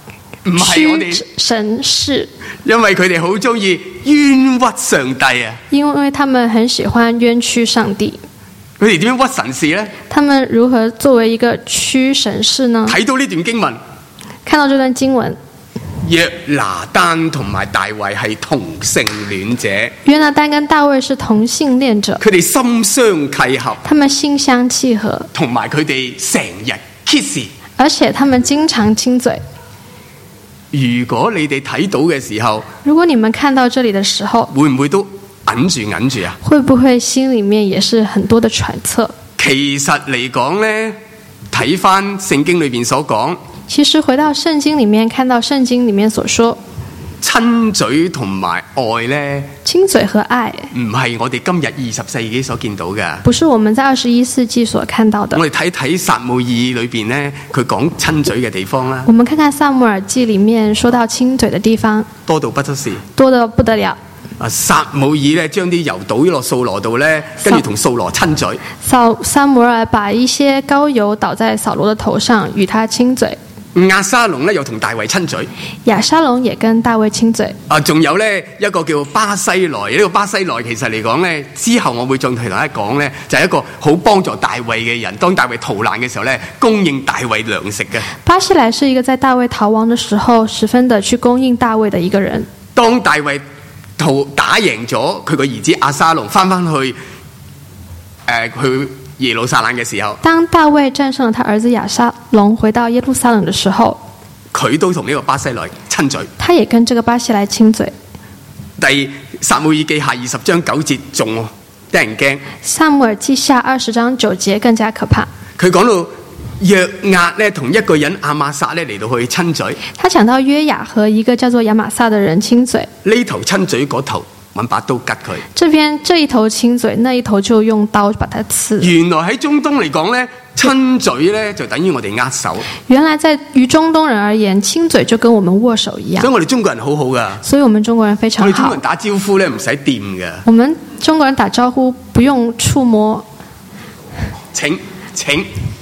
Speaker 2: 屈神事，
Speaker 1: 因為佢哋好中意冤屈上帝啊！
Speaker 2: 因為他們很喜歡冤屈上帝。
Speaker 1: 佢哋點樣屈神事呢？
Speaker 2: 他們如何作為一個屈神事呢？
Speaker 1: 睇到呢段經文，
Speaker 2: 看到這段經文，
Speaker 1: 約拿單同埋大衛係同性戀者。
Speaker 2: 約拿單跟大衛是同性戀者，
Speaker 1: 佢哋心相契合，
Speaker 2: 他們心相契合，
Speaker 1: 同埋佢哋成日 kiss，
Speaker 2: 而且他們經常親嘴。
Speaker 1: 如果你哋睇到嘅時候，
Speaker 2: 如果你們看到這裡的時候，
Speaker 1: 會唔會都忍住忍住啊？
Speaker 2: 會不會心裡面也是很多的揣測？
Speaker 1: 其實嚟講呢，睇返聖經裏邊所講，
Speaker 2: 其實回到聖經裡面，看到聖經裡面所說，
Speaker 1: 親嘴同埋愛呢，
Speaker 2: 親嘴和愛
Speaker 1: 唔係我哋今日二十世紀所見到嘅，
Speaker 2: 不是我們在二十一世紀所看到的。
Speaker 1: 我哋睇睇撒母耳裏邊呢，佢講親嘴嘅地方啦。
Speaker 2: 我們看看撒母耳記裡面說到親嘴的地方，
Speaker 1: 多到不得是，
Speaker 2: 多得不得了。
Speaker 1: 啊，撒母耳咧將啲油倒咗落掃羅度咧，跟住同掃羅親嘴。撒
Speaker 2: 撒母耳把一些膏油倒在掃羅的頭上，與他親嘴。
Speaker 1: 押沙龍咧又同大衛親嘴。
Speaker 2: 亞沙龍也跟大衛親嘴。
Speaker 1: 啊，仲有咧一個叫巴西萊，呢、這個巴西萊其實嚟講咧，之後我會再同大家講咧，就係、是、一個好幫助大衛嘅人。當大衛逃難嘅時候咧，供應大衛糧食嘅。
Speaker 2: 巴西萊是一個在大衛逃亡的時候，十分的去供應大衛的一個人。
Speaker 1: 當大衛逃打贏咗佢個兒子押沙龍，翻翻去誒、呃、去耶路撒冷嘅時候，
Speaker 2: 當大衛戰勝了他兒子亞沙龍，回到耶路撒冷的時候，
Speaker 1: 佢都同呢個巴西萊親嘴。
Speaker 2: 他也跟這個巴西萊親嘴。
Speaker 1: 第撒母耳記下二十章九節仲得人驚。
Speaker 2: 撒母耳記下二十章九節更加可怕。
Speaker 1: 佢講到約押咧同一個人亞瑪撒咧嚟到去親嘴。
Speaker 2: 他講到約雅和一個叫做亞瑪撒的人親嘴。
Speaker 1: 呢頭親嘴，嗰頭揾把刀吉佢。
Speaker 2: 這邊這一頭親嘴，那一頭就用刀把他刺。
Speaker 1: 原來喺中東嚟講咧，親嘴咧就等於我哋握手。
Speaker 2: 原來在於中東人而言，親嘴就跟我們握手一樣。
Speaker 1: 所以我哋中國人好好噶。
Speaker 2: 所以我們中國人非常好。
Speaker 1: 我哋中國人打招呼咧唔使掂嘅。
Speaker 2: 我們中國人打招呼不用觸摸。
Speaker 1: 請請。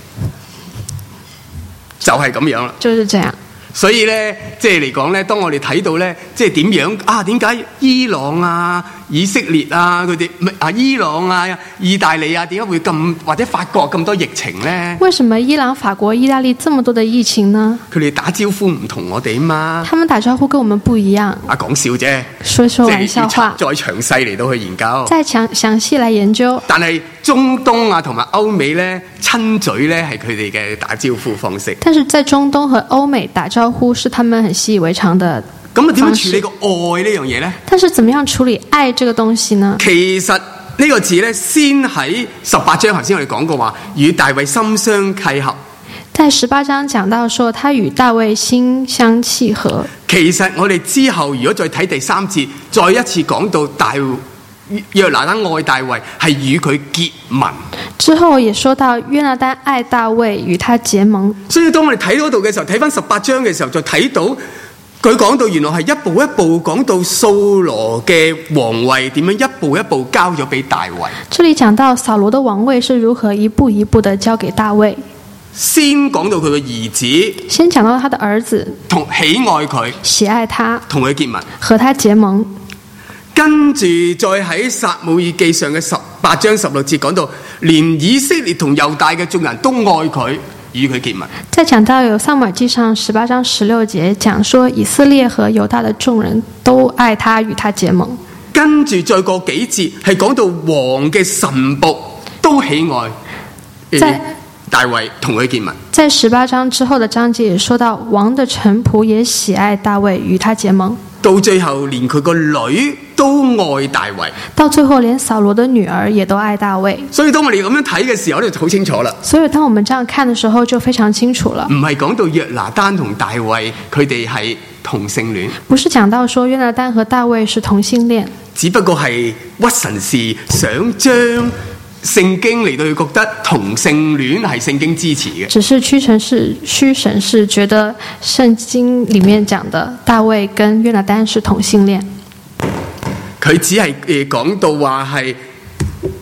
Speaker 1: 就係咁樣啦，
Speaker 2: 就是這樣。
Speaker 1: 所以咧，即係嚟講咧，當我哋睇到咧，即係點樣啊？點解伊朗啊、以色列啊，佢哋啊伊朗啊、意大利啊，點解會咁或者法國咁多疫情咧？
Speaker 2: 為什麼伊朗、法國、意大利這麼多的疫情呢？
Speaker 1: 佢哋打招呼唔同我哋嘛。
Speaker 2: 他們打招呼跟我們不一樣。
Speaker 1: 啊，講笑啫，
Speaker 2: 說說玩笑話。
Speaker 1: 再詳細嚟到去研究。
Speaker 2: 再詳詳細嚟研究。
Speaker 1: 但係中東啊同埋歐美咧，親嘴咧係佢哋嘅打招呼方式。
Speaker 2: 但是在中東和歐美打招呼是他們很習以為常的。
Speaker 1: 咁啊，點樣處理個愛呢樣嘢呢？
Speaker 2: 但是怎麼樣處理愛這個東西呢？
Speaker 1: 其實呢個字呢，先喺十八章頭先我哋講過話，與大衛心相契合。
Speaker 2: 在十八章講到說，他與大衛心相契合。
Speaker 1: 其實我哋之後如果再睇第三節，再一次講到大約拿單愛大衛係與佢結盟。
Speaker 2: 之後也說到約拿單愛大衛與他結盟。
Speaker 1: 所以當我哋睇嗰度嘅時候，睇翻十八章嘅時候，就睇到佢講到原來係一步一步講到掃羅嘅王位點樣一步一步交咗俾大衛。
Speaker 2: 這裡講到掃羅的王位是如何一步一步的交給大衛。
Speaker 1: 先講到佢嘅兒子，
Speaker 2: 先講到他的兒子，
Speaker 1: 同喜愛佢，
Speaker 2: 喜愛他，
Speaker 1: 同佢結盟，
Speaker 2: 和他結盟。
Speaker 1: 跟住再喺撒母耳記上嘅十八章十六節講到，連以色列同猶大嘅眾人都愛佢，與佢結盟。
Speaker 2: 再講到有撒母耳記上十八章十六節講說，以色列和猶大的眾人都愛他，與他結盟。
Speaker 1: 跟住再過幾節係講到王嘅臣僕都喜愛在大衛，同佢結盟。在
Speaker 2: 十八章之後的章節也說到，王的臣僕也喜愛大衛，與他結盟。
Speaker 1: 到最後連佢個女都愛大衛，
Speaker 2: 到最後連掃羅的女兒也都愛大衛。
Speaker 1: 所以當我哋咁樣睇嘅時候，就好清楚啦。
Speaker 2: 所以當我們這樣看的時候，就非常清楚了。
Speaker 1: 唔係講到約拿單同大衛佢哋係同性戀，
Speaker 2: 不是講到說約拿單和大衛是同性戀，
Speaker 1: 只不過係屈臣氏想將聖經嚟到去覺得同性戀係聖經支持嘅，
Speaker 2: 只是屈臣氏屈臣氏覺得聖經裡面講的大衛跟約拿單是同性戀。
Speaker 1: 佢只係誒講到話係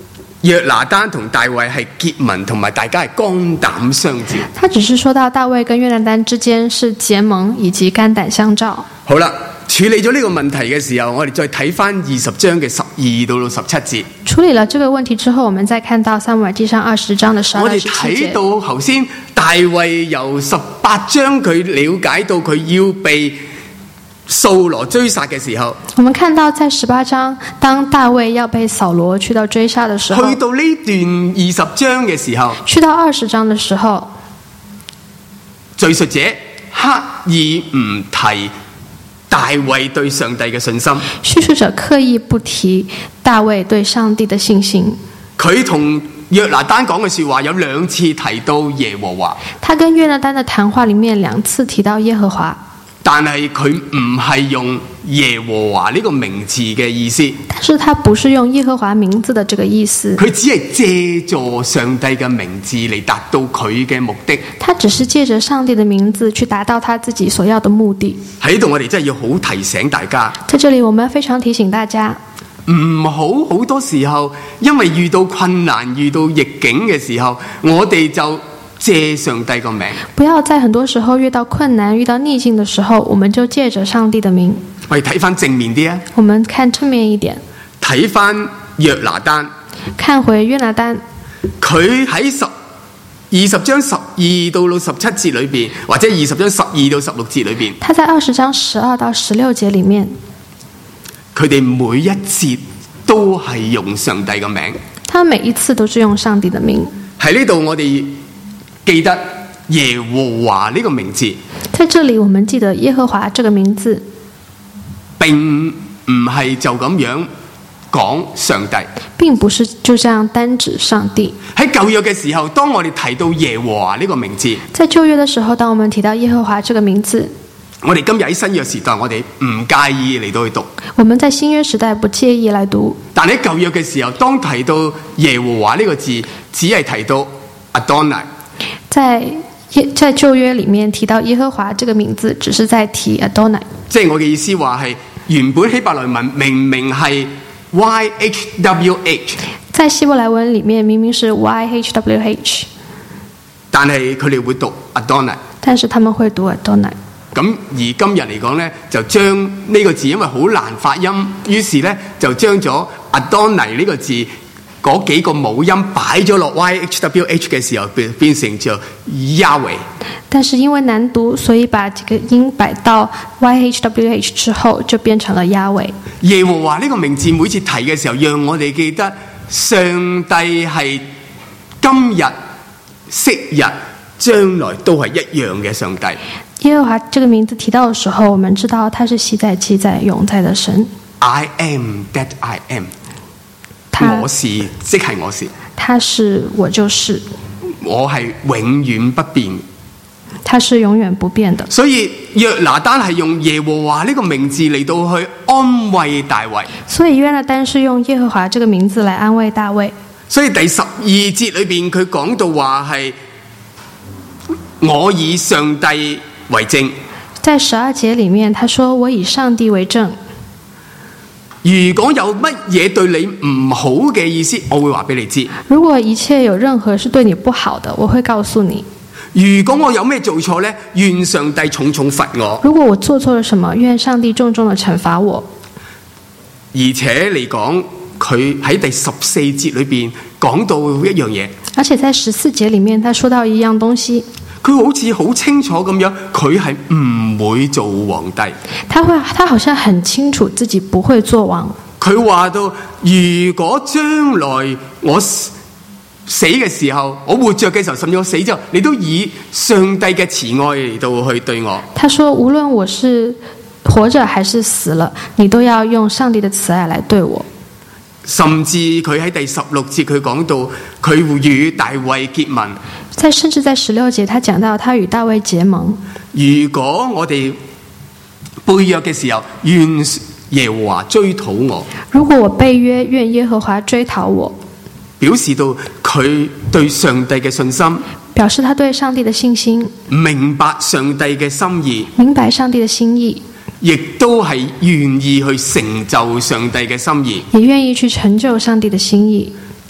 Speaker 1: 約拿單同大衛係結盟，同埋大家係肝膽相照。
Speaker 2: 他只是說到大衛跟約拿單之間是結盟以及肝膽相照。
Speaker 1: 好啦，處理咗呢個問題嘅時候，我哋再睇翻二十章嘅十二到到十七節。
Speaker 2: 處理了這個問題之後，我們再看到撒母耳記上二十章的十二到十七節。
Speaker 1: 我哋睇到頭先大衛由十八章佢了解到佢要被掃羅追殺嘅時候，
Speaker 2: 我們看到在十八章，當大衛要被掃羅去到追殺的時候，
Speaker 1: 去到呢段二十章嘅時候，
Speaker 2: 去到二十章的時候，
Speaker 1: 敘述者刻意唔提大衛對上帝嘅信心。
Speaker 2: 敘述者刻意不提大衛對上帝的信心。
Speaker 1: 佢同約拿單講嘅說話有兩次提到耶和華，
Speaker 2: 他跟約拿單的談話裏面兩次提到耶和華。
Speaker 1: 但係佢唔係用耶和華呢個名字嘅意思，
Speaker 2: 但是他不是用耶和華名字的這個意思，
Speaker 1: 佢只係借助上帝嘅名字嚟達到佢嘅目的。
Speaker 2: 他只是借着上帝的名字去達到他自己所要的目的。
Speaker 1: 喺度我哋真係要好提醒大家，
Speaker 2: 在這裏我們非常提醒大家，
Speaker 1: 唔好好多時候因為遇到困難、遇到逆境嘅時候，我哋就借上帝個名。
Speaker 2: 不要在很多時候遇到困難、遇到逆境的時候，我們就借着上帝的名。
Speaker 1: 我哋睇翻正面啲啊，
Speaker 2: 我們看正面一點，
Speaker 1: 睇翻約拿單，
Speaker 2: 看回約拿單，
Speaker 1: 佢喺十二十章十二到到十七節裏邊，或者二十章十二到十六節裏邊，
Speaker 2: 他在二十章十二到十六節裏面，
Speaker 1: 佢哋每一節都係用上帝嘅名。
Speaker 2: 他每一次都是用上帝的名。
Speaker 1: 喺呢度我哋記得耶和華呢個名字，
Speaker 2: 在這裏我們記得耶和華這個名字，
Speaker 1: 並唔係就咁樣講上帝，
Speaker 2: 並不是就這樣單指上帝。
Speaker 1: 喺舊約嘅時候，當我哋提到耶和華呢個名字，
Speaker 2: 在舊約的時候，當我們提到耶和華這個名字，
Speaker 1: 我哋今日喺新約時代，我哋唔介意嚟到去讀。
Speaker 2: 我們在新約時代不介意來讀，
Speaker 1: 但喺舊約嘅時候，當提到耶和華呢個字，只係提到 Adonai。
Speaker 2: 在在舊約裏面提到耶和華這個名字，只是在提 Adonai。即
Speaker 1: 係我嘅意思話係原本希伯來文明明係 Y H W H，
Speaker 2: 在希伯來文裏面明明是 Y H W H，
Speaker 1: 但係佢哋會讀 Adonai。
Speaker 2: 但是他們會讀 Adonai。
Speaker 1: 咁而今日嚟講咧，就將呢個字因為好難發音，於是咧就將咗 Adonai 呢個字嗰幾個母音擺咗落 Y H W H 嘅時候，變變成咗 Yahweh。
Speaker 2: 但是因為難讀，所以把這個音擺到 Y H W H 之後，就變成了 Yahweh。
Speaker 1: 耶和華呢個名字每次提嘅時候，讓我哋記得上帝係今日、昔日、將來都係一樣嘅上帝。
Speaker 2: 耶和華這個名字提到的時候，我們知道他是昔在、既在、永在的神。
Speaker 1: I am that I am。我是，即係我是。
Speaker 2: 他是，我就是。
Speaker 1: 我係永遠不變。
Speaker 2: 他是永遠不變的。所以
Speaker 1: 約拿單係用耶和華呢個名字嚟到去安慰大衛。
Speaker 2: 所以約拿單是用耶和華這個名字來安慰大衛。
Speaker 1: 所以第十二節裏邊佢講到話係我以上帝為證。
Speaker 2: 在十二節裏面，他說我以上帝為證。
Speaker 1: 如果有乜嘢對你唔好嘅意思，我會話俾你知。
Speaker 2: 如果一切有任何是對你不好的，我會告訴你。
Speaker 1: 如果我有咩做錯呢？願上帝重重罰我。
Speaker 2: 如果我做錯了什麼，願上帝重重的懲罰我。
Speaker 1: 而且嚟講，佢喺第十四節裏邊講到一樣嘢。
Speaker 2: 而且在十四節裏面，他說到一樣東西。
Speaker 1: 佢好似好清楚咁樣，佢係唔會做皇帝。
Speaker 2: 他會，他好像很清楚自己不會做王。
Speaker 1: 佢話到，如果將來我死嘅時候，我活着嘅時候，甚至我死之後，你都以上帝嘅慈愛嚟到去對我。
Speaker 2: 他說，無論我是活着還是死了，你都要用上帝的慈愛來對我。
Speaker 1: 甚至佢喺第十六節佢講到佢與大衛結盟。
Speaker 2: 在甚至在十六節，他講到他與大衛結盟。
Speaker 1: 如果我哋背約嘅時候，願耶和華追討我。如
Speaker 2: 果我背約，願耶和華追討我。
Speaker 1: 表示到佢對上帝嘅信心，
Speaker 2: 表示他對上帝的信心，
Speaker 1: 明白上帝嘅心意，
Speaker 2: 明白上帝的心意，
Speaker 1: 亦都係願意去成就上帝嘅心意，
Speaker 2: 也願意去成就上帝的心意。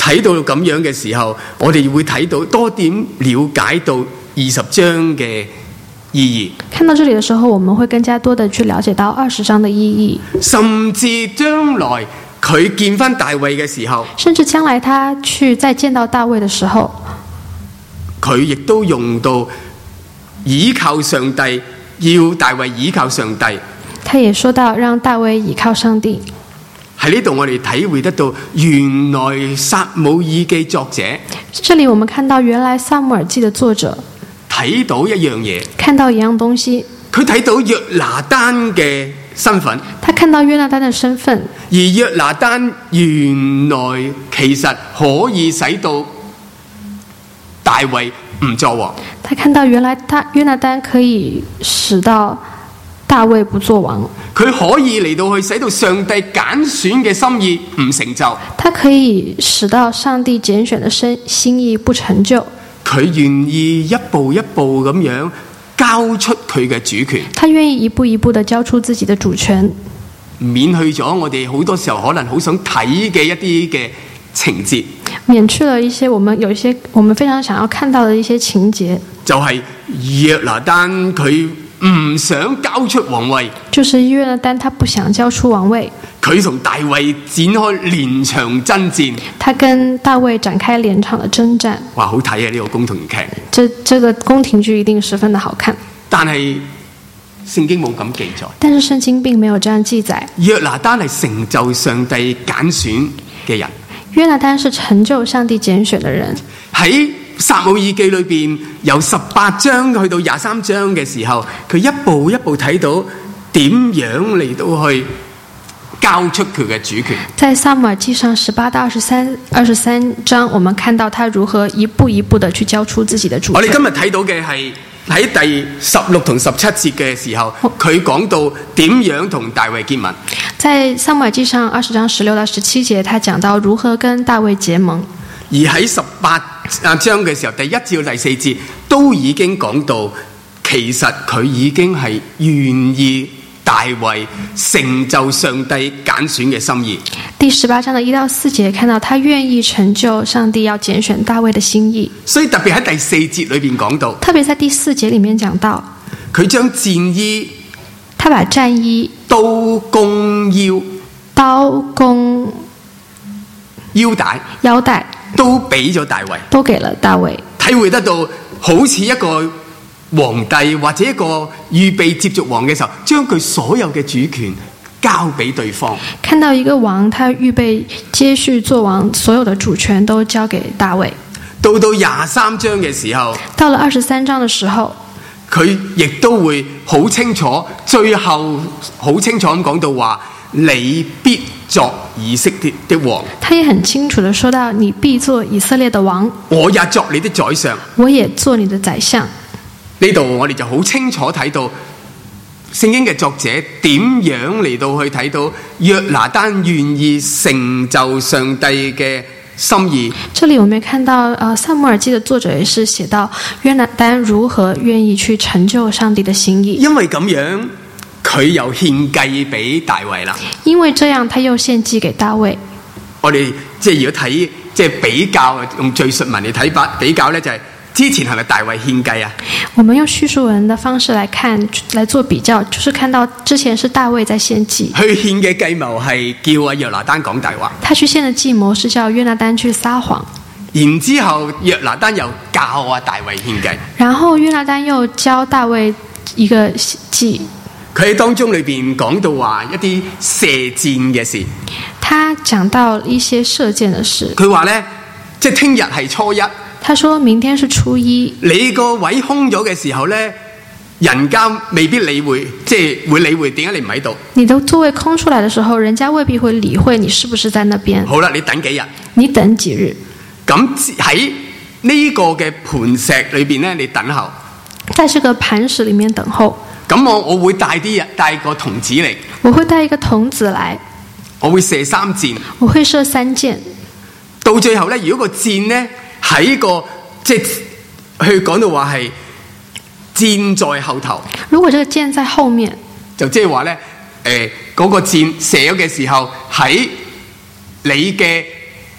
Speaker 1: 睇到咁樣嘅時候，我哋會睇到多點了解到二十章嘅意義。
Speaker 2: 看到這裡的時候，我們會更加多的去了解到二十章的意義。
Speaker 1: 甚至將來佢見翻大衛嘅時候，
Speaker 2: 甚至將來他去再見到大衛的時候，
Speaker 1: 佢亦都用到倚靠上帝，要大衛倚靠上帝。
Speaker 2: 他也說到讓大衛倚靠上帝。
Speaker 1: 喺呢度我哋體會得到，原來撒母耳記作者，
Speaker 2: 這裡我們看到原來撒母耳記的作者
Speaker 1: 睇到一樣嘢，
Speaker 2: 看到一樣東西。
Speaker 1: 佢睇到約拿單嘅身份，
Speaker 2: 他看到約拿單的身份，
Speaker 1: 而約拿單原來其實可以使到大衛唔作王。
Speaker 2: 他看到原來他約拿單可以使到大衛不做王，
Speaker 1: 佢可以嚟到去使到上帝揀選嘅心意唔成就，
Speaker 2: 他可以使到上帝揀選的心意不成就。
Speaker 1: 佢願意一步一步咁樣交出佢嘅主權，
Speaker 2: 他願意一步一步地交出自己的主權，
Speaker 1: 免去咗我哋好多時候可能好想睇嘅一啲嘅情節，
Speaker 2: 免去了一些我們有一些我們非常想要看到的一些情節，
Speaker 1: 就係約拿單佢唔想交出王位，
Speaker 2: 就是約拿單他不想交出王位，
Speaker 1: 佢同大衛展開連場爭戰，
Speaker 2: 他跟大衛展開連場的征戰。
Speaker 1: 哇，好睇啊！呢個宮廷劇，
Speaker 2: 這這個宮廷劇一定十分的好看。
Speaker 1: 但係聖經冇咁記載，
Speaker 2: 但是聖經並沒有這樣記載。
Speaker 1: 約拿單係成就上帝揀選嘅人，
Speaker 2: 約拿單是成就上帝揀選的人。
Speaker 1: 喺撒母耳記裏邊由十八章去到廿三章嘅時候，佢一步一步睇到點樣嚟到去交出佢嘅主權。
Speaker 2: 在撒母耳記上十八到二十三二十三章，我們看到他如何一步一步的去交出自己的主權。
Speaker 1: 我哋今日睇到嘅係喺第十六同十七節嘅時候，佢講到點樣同大衛結盟。
Speaker 2: 在撒母耳記上二十章十六到十七節，他講到如何跟大衛結盟。
Speaker 1: 而喺十八章嘅時候，第一至到第四節都已經講到，其實佢已經係願意大衛成就上帝揀選嘅心意。
Speaker 2: 第十八章的一到四節看到他願意成就上帝要揀選大衛的心意。
Speaker 1: 所以特別喺第四節裏邊講到，
Speaker 2: 特別在第四節裡面講到，
Speaker 1: 佢將戰衣，
Speaker 2: 他把戰衣、
Speaker 1: 刀弓腰、
Speaker 2: 刀弓
Speaker 1: 腰帶、
Speaker 2: 腰帶
Speaker 1: 都俾咗大衛，
Speaker 2: 都給了大衛。
Speaker 1: 體會得到好似一個皇帝或者一個預備接續王嘅時候，將佢所有嘅主權交俾對方。
Speaker 2: 看到一個王，他預備接續做王，所有的主權都交給大衛。
Speaker 1: 到到廿三章嘅時候，
Speaker 2: 到了二十三章的時候，
Speaker 1: 佢亦都會好清楚，最後好清楚咁講到話，你必作以色列的王。
Speaker 2: 他也很清楚地說到，你必做以色列的王，
Speaker 1: 我也作你的宰相，
Speaker 2: 我也做你的宰相。
Speaker 1: 呢度我哋就好清楚睇到聖經嘅作者點樣嚟到去睇到約拿單願意成就上帝嘅心意。
Speaker 2: 這裡我們看到，呃，撒母耳記的作者也是寫到約拿單如何願意去成就上帝的心意。
Speaker 1: 因為咁樣，佢又獻祭俾大衛啦。
Speaker 2: 因為這樣，他又獻祭給大衛。
Speaker 1: 我哋即係如果睇即係比較，用敘述文嚟睇法比較咧，就係、是。之前係咪大衛獻祭啊？
Speaker 2: 我們用敘述文的方式來看，來做比較，就是看到之前是大衛在獻祭。
Speaker 1: 佢獻嘅計謀係叫阿約拿單講大話。
Speaker 2: 他去獻的計謀是叫約拿單去撒謊。
Speaker 1: 然之後約拿單又教阿大衛獻祭。
Speaker 2: 然後約拿單又教大衛一個祭。
Speaker 1: 佢喺當中裏邊講到話一啲射箭嘅事。
Speaker 2: 他講到一些射箭的事。
Speaker 1: 佢話咧，即係聽日係初一。
Speaker 2: 他說明天是初一，
Speaker 1: 你個位空咗嘅時候呢，人家未必理會，即係會理會點解你唔喺度。
Speaker 2: 你的座位空出來的時候，人家未必會理會你是不是在那邊。
Speaker 1: 好啦，你等幾日？
Speaker 2: 你等幾日？
Speaker 1: 咁喺呢個嘅磐石裏邊呢，你等候。
Speaker 2: 在這個磐石裡面等候。
Speaker 1: 咁我我會帶啲人帶個童子嚟。
Speaker 2: 我會帶一個童子來。
Speaker 1: 我會射三箭。
Speaker 2: 我會射三箭。
Speaker 1: 到最後呢，如果個箭呢，喺個即係去講到話係箭在後頭。如果這個箭在後面，就即係話咧，誒嗰個箭射咗嘅時候喺你嘅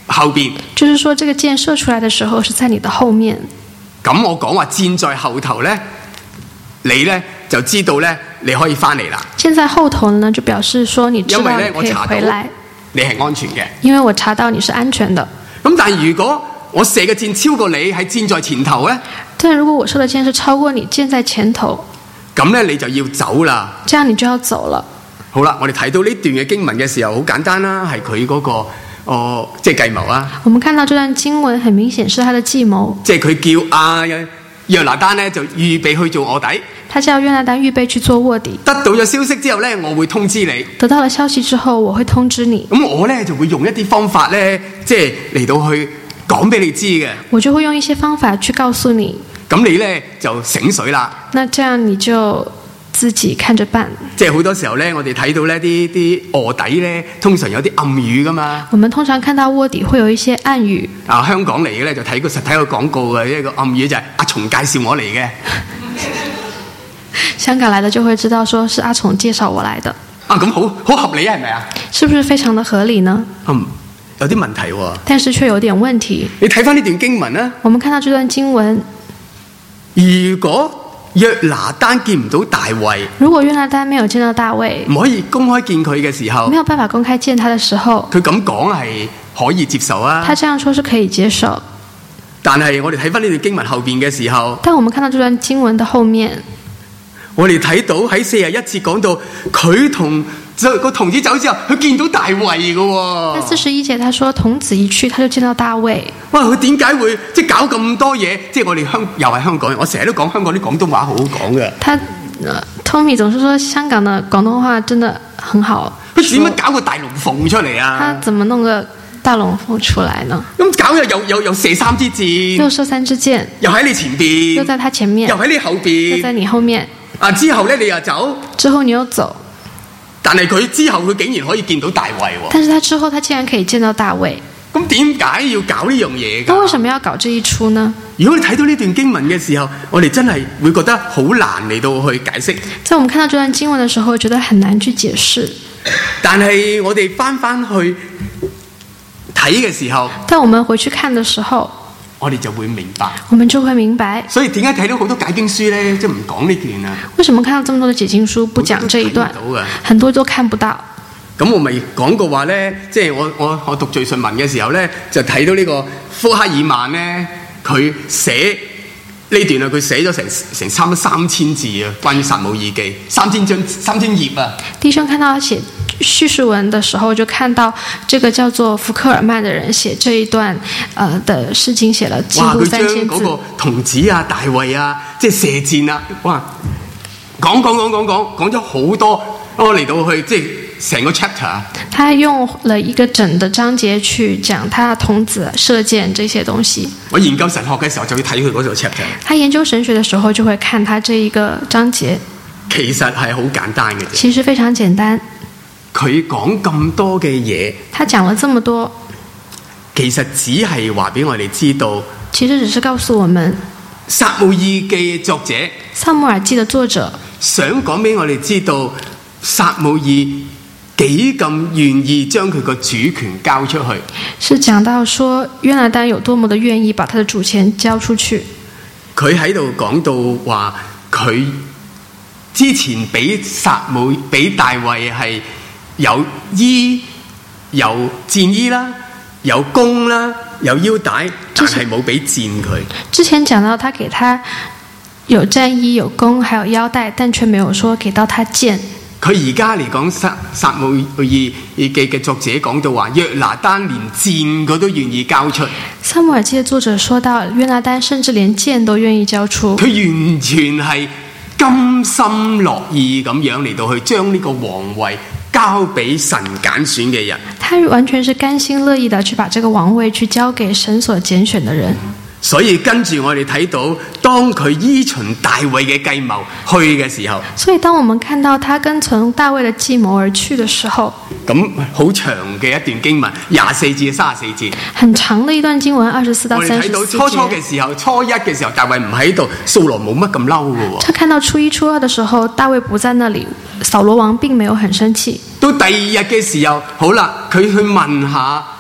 Speaker 1: 後邊。
Speaker 2: 就是說，這個箭射出來的時候是在你的後面。
Speaker 1: 咁我講話箭在後頭呢，你呢就知道呢，你可以翻嚟啦。箭在後頭呢，就表示說你知道你可以回來。 你係安全嘅，
Speaker 2: 因為我查到你是安全的。
Speaker 1: 咁但係如果我射嘅箭超過你，係箭在前頭呢？
Speaker 2: 但如果我射的箭是超過你，箭在前頭，
Speaker 1: 咁呢你就要走啦。
Speaker 2: 這樣你就要走了。
Speaker 1: 好啦，我哋睇到呢段嘅經文嘅時候，好簡單啦，係佢嗰個哦，即係計謀啊。
Speaker 2: 我們看到這段經文，很明顯是他的計謀。
Speaker 1: 即係佢叫阿約拿單呢，就預備去做臥底。
Speaker 2: 他叫約拿單預備去做臥底。
Speaker 1: 得到咗消息之後呢，我會通知你。
Speaker 2: 得到了消息之後，我會通知你。
Speaker 1: 咁我呢就會用一啲方法呢，即係嚟到去講俾你知嘅。
Speaker 2: 我就會用一些方法去告訴你。
Speaker 1: 咁你呢就醒水啦。
Speaker 2: 那這樣你就自己看着辦。
Speaker 1: 即係好多時候呢，我哋睇到呢啲啲臥底呢，通常有啲暗語噶嘛。
Speaker 2: 我們通常看到臥底會有一些暗語。啊，
Speaker 1: 香港嚟嘅呢，就睇個實體個廣告嘅一個暗語就係阿松介紹我嚟嘅。
Speaker 2: 香港來的就會知道，說是阿松介紹我來的。
Speaker 1: 啊，咁好好合理啊，係咪啊？
Speaker 2: 是不是非常的合理呢？
Speaker 1: 嗯，有啲問題喎。
Speaker 2: 但是卻有點問題。
Speaker 1: 你睇翻呢段經文啊。
Speaker 2: 我們看到這段經文，
Speaker 1: 如果約拿單見唔到大衛，
Speaker 2: 如果約拿單沒有見到大衛，
Speaker 1: 唔可以公開見佢嘅時候，
Speaker 2: 沒有辦法公開見他的時候，
Speaker 1: 佢咁講係可以接受啊。
Speaker 2: 他這樣說是可以接受。
Speaker 1: 但係我哋睇翻呢段經文後邊嘅時候，
Speaker 2: 但我們看到這段經文的後面，
Speaker 1: 我哋睇到喺四十一節講到佢同個童子走之後，佢見到大衛嘅喎。
Speaker 2: 喺四十一節，他說童子一去，他就見到大衛。
Speaker 1: 哇！佢點解會即係搞咁多嘢？即係我哋香又係香港人，我成日都講香港啲廣東話好好講嘅。
Speaker 2: 他、呃、Tommy 總是說香港的廣東話真的很好。
Speaker 1: 佢點樣搞個大龍鳳出嚟啊？
Speaker 2: 他怎麼弄個大龍鳳出來呢？
Speaker 1: 咁搞又又又又射三支箭，
Speaker 2: 又射三支箭，
Speaker 1: 又喺你前邊，
Speaker 2: 又在他前面，
Speaker 1: 又喺你後邊，
Speaker 2: 又在你後面。
Speaker 1: 啊！之後咧，你又走，
Speaker 2: 之後你又走。
Speaker 1: 但係佢之後佢竟然可以見到大衛喎。
Speaker 2: 但是他之後他竟然可以見到大衛。
Speaker 1: 咁點解要搞呢樣嘢㗎？
Speaker 2: 那為什麼要搞這一出呢？
Speaker 1: 如果你睇到呢段經文嘅時候，我哋真係會覺得好難嚟到去解釋。
Speaker 2: 在我們看到這段經文的時候，覺得很難去解釋。
Speaker 1: 但係我哋翻翻去睇嘅時候，
Speaker 2: 但我們回去看的時候，
Speaker 1: 我哋就會明白。
Speaker 2: 我們就會明白。所
Speaker 1: 以點解睇到好多解經書呢？即係唔講呢段啊？
Speaker 2: 為什麼看到這麼多的解經書不講這一段？很多都看不到。
Speaker 1: 咁我咪講過話呢，即係我我我讀敘述文嘅時候呢，就睇到呢個福克爾曼呢，佢寫呢段啊，佢寫咗成成差唔多三千字啊，關於撒母耳記，三千章三千頁啊。
Speaker 2: 弟兄看到寫敘述文的時候，就看到這個叫做福克爾曼的人寫這一段，呃的事情寫了幾乎三千字。哇！佢將嗰個童子啊、大衛啊，即係射箭啊，哇！講講講講講講咗好多，我嚟到去即係成個 chapter。他用了一個整的章節去講他童子射箭這些東西。我研究神學嘅時候就要睇佢嗰個 chapter。他研究神學嘅時候就會看他這一個章節。其實係好簡單嘅啫。其實非常簡單。佢講咁多嘅嘢，他講了這麼多，其實只係話俾我哋知道，其實只是告訴我們，撒母耳記嘅作者，撒母耳記的作者想講俾我哋知道，撒母耳幾咁願意將佢個主權交出去，是講到說約拿單有多麼的願意把他的主權交出去。佢喺度講到話，佢之前俾撒母俾大衛係有衣有戰衣啦，有弓啦，有腰帶，但係冇俾箭佢。之前講到他給他有戰衣、有弓，還有腰帶，但卻沒有說給到他箭。佢而家嚟講撒撒母耳記嘅作者講到話，約拿單連箭佢都願意交出。撒母耳記嘅作者說到，約拿單甚至連箭都願意交出。佢完全係甘心樂意咁樣嚟到去將呢個皇位交俾神揀選嘅人，他完全是甘心樂意的去把這個王位去交給神所揀選的人。所以跟住我哋睇到，當佢依循大衛嘅計謀去嘅時候，所以當我們看到他跟從大衛的計謀而去的時候，咁好長嘅一段經文，廿四至三十四節，很長的一段經文，二十四到三十四節。我哋睇到初初嘅時候，初一嘅時候，大衛唔喺度，掃羅冇乜咁嬲嘅。他看到初一、初二的時候，大衛不在那裡，掃羅王並沒有很生氣。到第二日嘅時候，好啦，佢去問下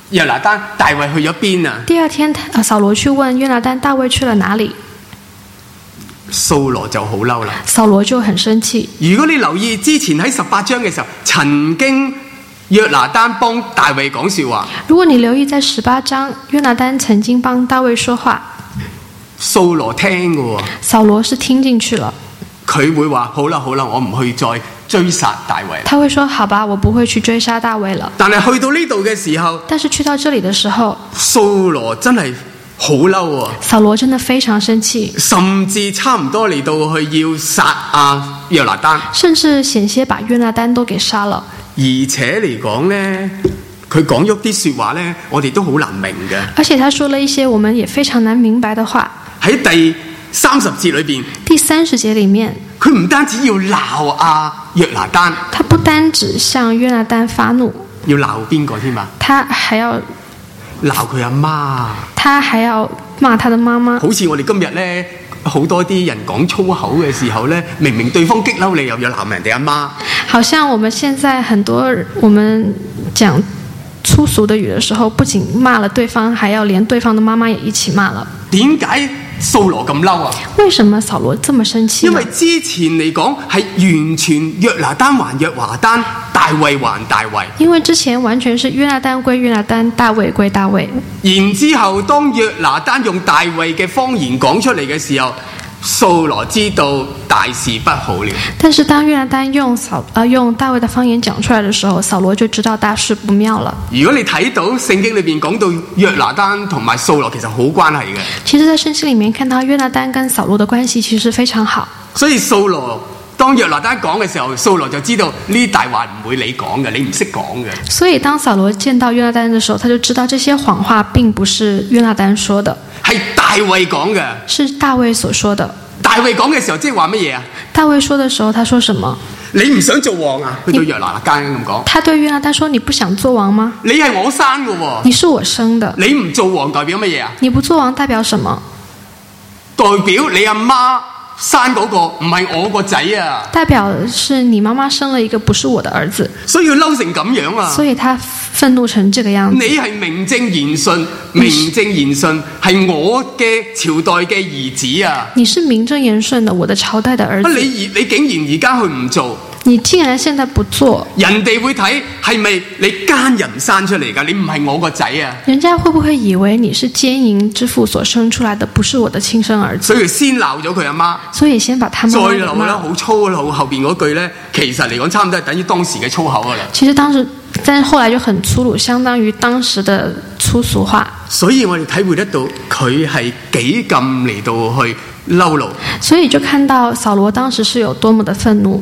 Speaker 1: 約拿單大衛去咗邊啊？
Speaker 2: 第二天，呃，掃羅去問約拿單大衛去了哪裡，
Speaker 1: 掃羅就好嬲啦。
Speaker 2: 掃羅就很生氣。
Speaker 1: 如果你留意之前喺十八章嘅時候，曾經約拿單幫大衛講說話。
Speaker 2: 如果你留意在十八章，約拿單曾經幫大衛說話，
Speaker 1: 掃羅聽嘅。
Speaker 2: 掃羅是聽進去了。
Speaker 1: 佢會話好啦好啦，我唔去再追殺大衛。
Speaker 2: 他會說好吧，我不會去追殺大衛了。
Speaker 1: 但係去到呢度嘅時候，
Speaker 2: 但是去到這裡的時候，
Speaker 1: 掃羅真係好嬲啊！
Speaker 2: 掃羅真的非常生氣，
Speaker 1: 甚至差唔多嚟到去要殺阿約拿單，
Speaker 2: 甚至險些把約拿單都給殺了。
Speaker 1: 而且嚟講呢，佢講喐啲說話呢，我哋都好難明嘅。
Speaker 2: 而且他說了一些我們也非常難明白的話。
Speaker 1: 喺第三十節裏邊，
Speaker 2: 第三十節裡面，
Speaker 1: 佢唔單止要鬧阿約拿單，
Speaker 2: 他不單止向約拿單發怒，
Speaker 1: 要鬧邊個添啊？
Speaker 2: 他還要
Speaker 1: 鬧佢阿媽，
Speaker 2: 他還要罵他的媽媽。
Speaker 1: 好似我哋今日呢，好多啲人講粗口嘅時候呢，明明對方激嬲你，又要鬧人哋阿媽。
Speaker 2: 好像我們現在很多我們講粗俗的語的時候，不僅罵了對方，還要連對方的媽媽也一起罵了。
Speaker 1: 點解掃羅咁嬲啊？
Speaker 2: 為什麼掃羅這麼生氣呢？
Speaker 1: 因為之前嚟講係完全約拿單還約拿單，大衛還大衛。
Speaker 2: 因為之前完全是約拿單歸約拿單，大衛歸大衛。
Speaker 1: 然之後當約拿單用大衛嘅方言講出嚟嘅時候，掃羅知道大事不好了。但是當約拿單用掃呃用大衛的方言講出來的時候，掃羅就知道大事不妙了。如果你睇到聖經裏邊講到約拿單同埋掃羅其實好關係嘅。其實在聖經裡面看到約拿單跟掃羅的關係其實非常好。所以掃羅當約拿單講嘅時候，掃羅就知道呢大話唔會你講嘅，你唔識講嘅。所以當掃羅見到約拿單的時候，他就知道這些謊話並不是約拿單說的，係大衛講嘅，是大衛所說的。大衛講嘅時候即係話乜嘢啊？大衛說的時候他說什麼？你唔想做王啊？佢對約拿單咁講。他對約拿單說：你不想做王嗎？你係我生嘅喎。你是我生的。你唔做王代表乜嘢啊？你不做王代表什麼？代表你阿媽生嗰個唔係我個仔啊！代表是你媽媽生了一個不是我的兒子，所以佢嬲成咁樣啊！所以他憤怒成這個樣子。你係名正言順，名正言順係我嘅朝代嘅兒子啊！你是名正言順的，我的朝代的兒子。你你竟然而家去唔做？你竟然現在不做，人哋會睇係咪你奸人生出嚟㗎？你唔係我個仔啊！人家會不會以為你是奸淫之父所生出來的，不是我的親生兒子？所以先鬧咗佢阿媽，所以先把他媽媽再鬧啦，好粗魯，後邊嗰句咧，其實嚟講差唔多係等於當時嘅粗口㗎啦。其實當時，但是後來就很粗魯，相當於當時的粗俗話。所以我哋體會得到佢係幾咁嚟到去嬲怒，所以就看到掃羅當時是有多麼的憤怒。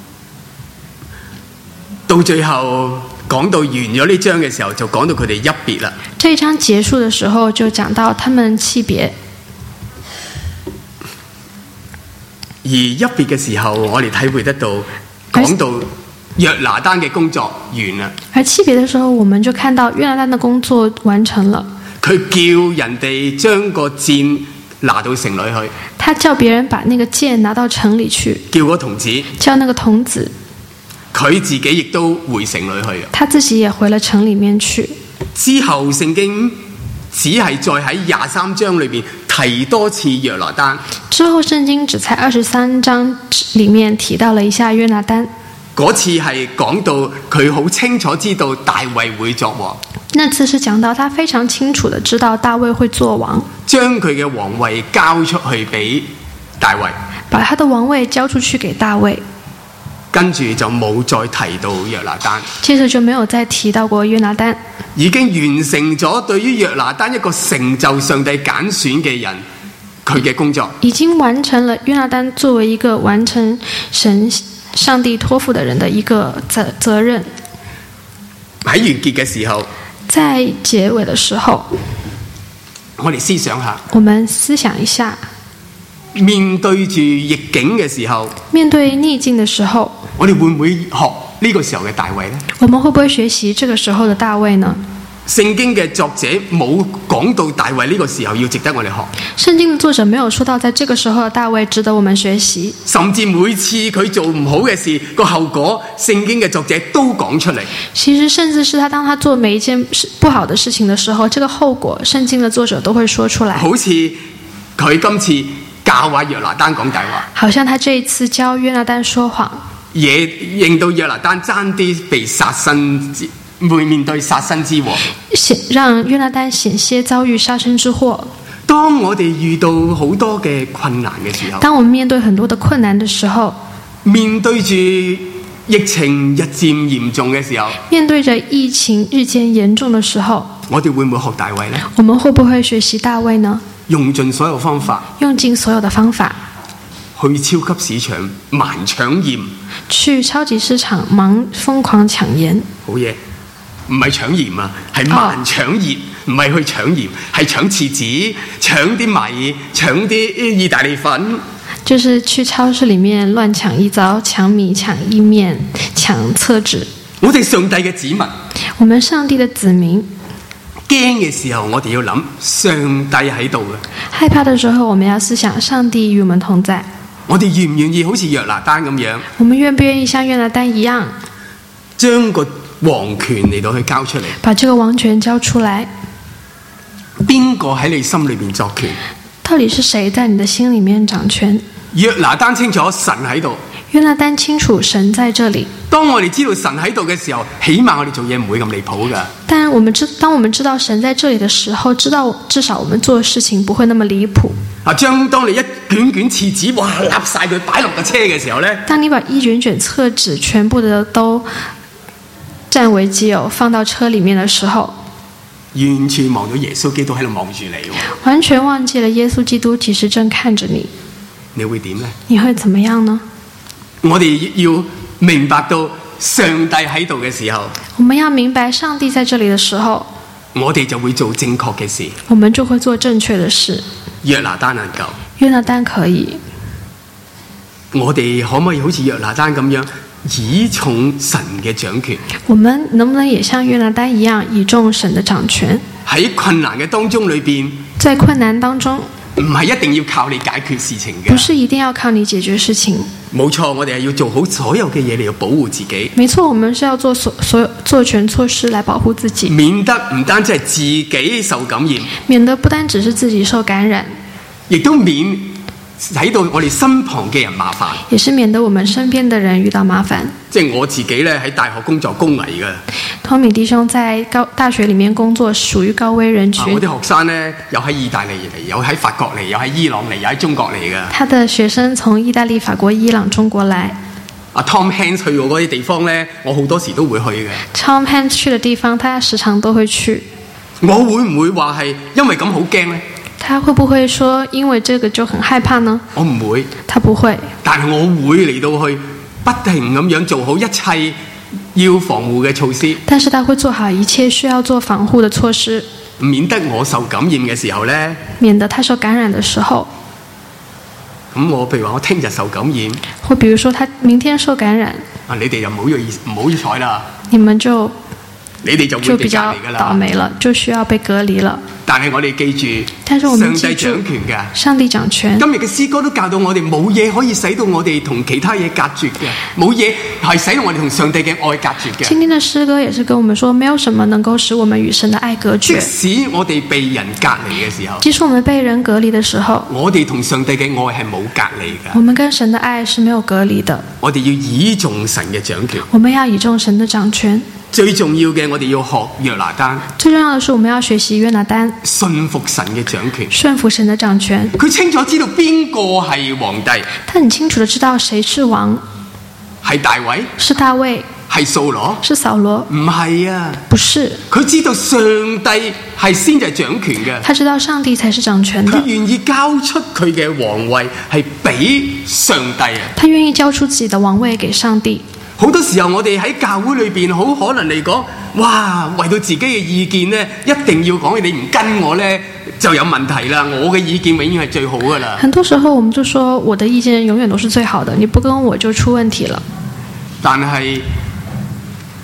Speaker 1: 到最後講到完咗呢章嘅時候，就講到佢哋一別啦。這一章結束嘅時候，就講到他們棄別。而一別嘅時候，我哋體會得到講到約拿單嘅工作完啦。而棄別嘅時候，我們就看到約拿單嘅工作完成了。佢叫人哋將個箭拿到城裏去。他叫別人把那個箭拿到城裏去。叫個童子。叫那個童子。佢自己亦都回城裏去。他自己也回了城裏面去。之後聖經只係再喺廿三章裏邊提多次約拿單。之後聖經只在二十三章裏面提到了一下約拿單。嗰次係講到佢好清楚知道大衛會作王。那次是講到他非常清楚的知道大衛會作王，將佢嘅王位交出去俾大衛，把他的王位交出去給大衛。跟住就冇再提到約拿單，接着就沒有再提到過約拿單。已經完成咗對於約拿單一個成就上帝揀選嘅人佢嘅工作，已經完成了約拿單作為一個完成神上帝託付的人的一個責責任。喺完結嘅時候，在結尾的時候，我哋思想下，我們思想一下，面對住逆境嘅時候，面對逆境的時候，我哋會唔會學呢個時候嘅大衛呢？我們會不會學習這個時候的大衛呢？ 聖經嘅作者冇講到大衛呢個時候要值得我哋學。
Speaker 2: 聖經的作者沒有說到在這個時候的大衛值得我們學習。
Speaker 1: 甚至每次佢做唔好嘅事，個後果聖經嘅作者都講出嚟。
Speaker 2: 其實甚至是他當他做每一件不好的事情的時候，這個後果聖經的作者都會說出來。
Speaker 1: 好似佢今次教壞約拿單講大話，
Speaker 2: 好像他這一次教約拿單說謊，
Speaker 1: 也令到約拿單爭啲被殺身，會面對殺身之禍，
Speaker 2: 讓約拿單險些遭遇殺身之禍。
Speaker 1: 當我哋遇到好多嘅困難嘅時候，
Speaker 2: 當我們面對很多的困難的時候，
Speaker 1: 面對住疫情日漸嚴重嘅時候，
Speaker 2: 面對着疫情日漸嚴重的時候，
Speaker 1: 我哋會唔會學大衛呢？
Speaker 2: 我們會不會學習大衛呢？
Speaker 1: 用盡所有方法，
Speaker 2: 用盡所有的方法，
Speaker 1: 去超級市場盲搶鹽，去
Speaker 2: 超級市場盲瘋狂搶鹽。
Speaker 1: 好嘢，唔係搶鹽啊，係盲搶鹽，唔係去搶鹽，係搶廁紙、搶啲米、搶啲意大利粉。
Speaker 2: 就是去超市裡面亂搶一遭，搶米、搶意麵、搶廁紙。
Speaker 1: 我哋上帝嘅子民，
Speaker 2: 我們上帝的子民。
Speaker 1: 驚嘅時候，我哋要諗上帝喺度嘅。
Speaker 2: 害怕的時候，我們要思想上帝與我們同在。
Speaker 1: 我哋願唔願意好似約拿單咁樣？
Speaker 2: 我們願不願意像約拿單一樣，
Speaker 1: 將個王權嚟到去交出嚟？
Speaker 2: 把這個王權交出來。
Speaker 1: 邊個喺你心裏面作權？
Speaker 2: 到底是誰在你的心裡面掌權？
Speaker 1: 約拿單清楚神喺度。
Speaker 2: 約拿單清楚神在這裡。
Speaker 1: 當我哋知道神喺度嘅時候，起碼我哋做嘢唔會咁離譜㗎。
Speaker 2: 但我們知，當我們知道神在這裡的時候，知道至少我們做的事情不會那麼離譜。
Speaker 1: 啊，將當你一卷卷廁紙，哇，立晒佢擺落個車嘅時候呢，
Speaker 2: 當你把一卷卷廁紙全部的都佔為己有，放到車裡面的時候，
Speaker 1: 完全望到耶穌基督喺度望住你，
Speaker 2: 完全忘記了耶穌基督其實正看着你。
Speaker 1: 你會點呢？
Speaker 2: 你會怎麼樣呢？
Speaker 1: 我哋要明白到上帝喺度嘅時候，
Speaker 2: 我們要明白上帝在這裡的時候，
Speaker 1: 我哋就會做正確嘅事，
Speaker 2: 我們就會做正確的事。
Speaker 1: 約拿單能夠，
Speaker 2: 約拿單可以，
Speaker 1: 我哋可唔可以好似約拿單咁樣倚重神嘅掌權？
Speaker 2: 我們能不能也像約拿單一樣倚重神的掌權？
Speaker 1: 喺困難嘅當中裏邊，
Speaker 2: 在困難當中，
Speaker 1: 唔係一定要靠你解決事情嘅，
Speaker 2: 不是一定要靠你解決事情。
Speaker 1: 冇錯，我哋係要做好所有嘅嘢嚟到保護自己。
Speaker 2: 沒錯，我們是要做所所有做全措施來保護自己，
Speaker 1: 免得唔單止係自己受感染，
Speaker 2: 免得不單只是自己受感染，
Speaker 1: 亦都免使到我哋身旁嘅人麻煩，
Speaker 2: 也是免得我們身邊的人遇到麻煩。
Speaker 1: 即係我自己咧喺大學工作高危嘅。
Speaker 2: 湯米弟兄在高大學裡面工作，屬於高危人群。
Speaker 1: 啊、我啲學生咧，有喺意大利嚟，有喺法國嚟，有喺伊朗嚟，有喺中國嚟嘅。
Speaker 2: 他的學生從意大利、法國、伊朗、中國來。
Speaker 1: 阿 Tom Hanks 去過嗰啲地方咧，我好多時都會去嘅。
Speaker 2: Tom Hanks 去的地方，他時常都會去。
Speaker 1: 我會唔會話係因為咁好驚咧？
Speaker 2: 他會不會說因為這個就很害怕呢？
Speaker 1: 我唔會。
Speaker 2: 他不會。
Speaker 1: 但係我會嚟到去不停咁樣做好一切要防護嘅措施，
Speaker 2: 但是他會做好一切需要做防護的措施，
Speaker 1: 免得我受感染嘅時候呢，
Speaker 2: 免得他受感染的時候，
Speaker 1: 咁我譬如話我聽日受感染，
Speaker 2: 或比如說他明天受感染，
Speaker 1: 啊你哋就唔好意唔好彩啦，
Speaker 2: 你們就
Speaker 1: 你哋就會被隔離㗎啦，
Speaker 2: 就比較倒霉了，就需要被隔離了。
Speaker 1: 但係我哋記住，
Speaker 2: 但是我們記住
Speaker 1: 上帝掌權嘅，
Speaker 2: 上帝掌權。
Speaker 1: 今日嘅詩歌都教到我哋冇嘢可以使到我哋同其他嘢隔絕嘅，冇嘢係使到我哋同上帝嘅愛隔絕嘅。
Speaker 2: 今天的詩歌也是跟我們說，沒有什麼能夠使我們與神的愛隔絕。
Speaker 1: 即使我哋被人隔離嘅時候，
Speaker 2: 即使我們被人隔離的時候，
Speaker 1: 我哋同上帝嘅愛係冇隔離嘅。
Speaker 2: 我們跟神的愛是沒有隔離的。
Speaker 1: 我哋要倚重神嘅掌權。
Speaker 2: 我們要倚重神的掌權。
Speaker 1: 最重要嘅，我哋要學約拿單。
Speaker 2: 最重要的是，我們要學習約拿單，
Speaker 1: 信服神嘅掌權，
Speaker 2: 順服神的掌權。
Speaker 1: 佢清楚知道邊個係皇帝，
Speaker 2: 他很清楚的知道誰是王，
Speaker 1: 係大衛，
Speaker 2: 是大衛，
Speaker 1: 係掃羅，
Speaker 2: 是掃羅，
Speaker 1: 唔係啊，
Speaker 2: 不是。
Speaker 1: 佢知道上帝係先至係掌權嘅，
Speaker 2: 他知道上帝才是掌權的，
Speaker 1: 佢願意交出佢嘅皇位係俾上帝啊，
Speaker 2: 他願意交出自己的王位給上帝。
Speaker 1: 好多時候我哋喺教會裏邊，好可能嚟講，哇，為到自己嘅意見呢，一定要講你唔跟我呢，就有問題啦。我嘅意見永遠係最好噶啦。
Speaker 2: 很多時候我們就說我的意見永遠都是最好的，你不跟我就出問題了。
Speaker 1: 但係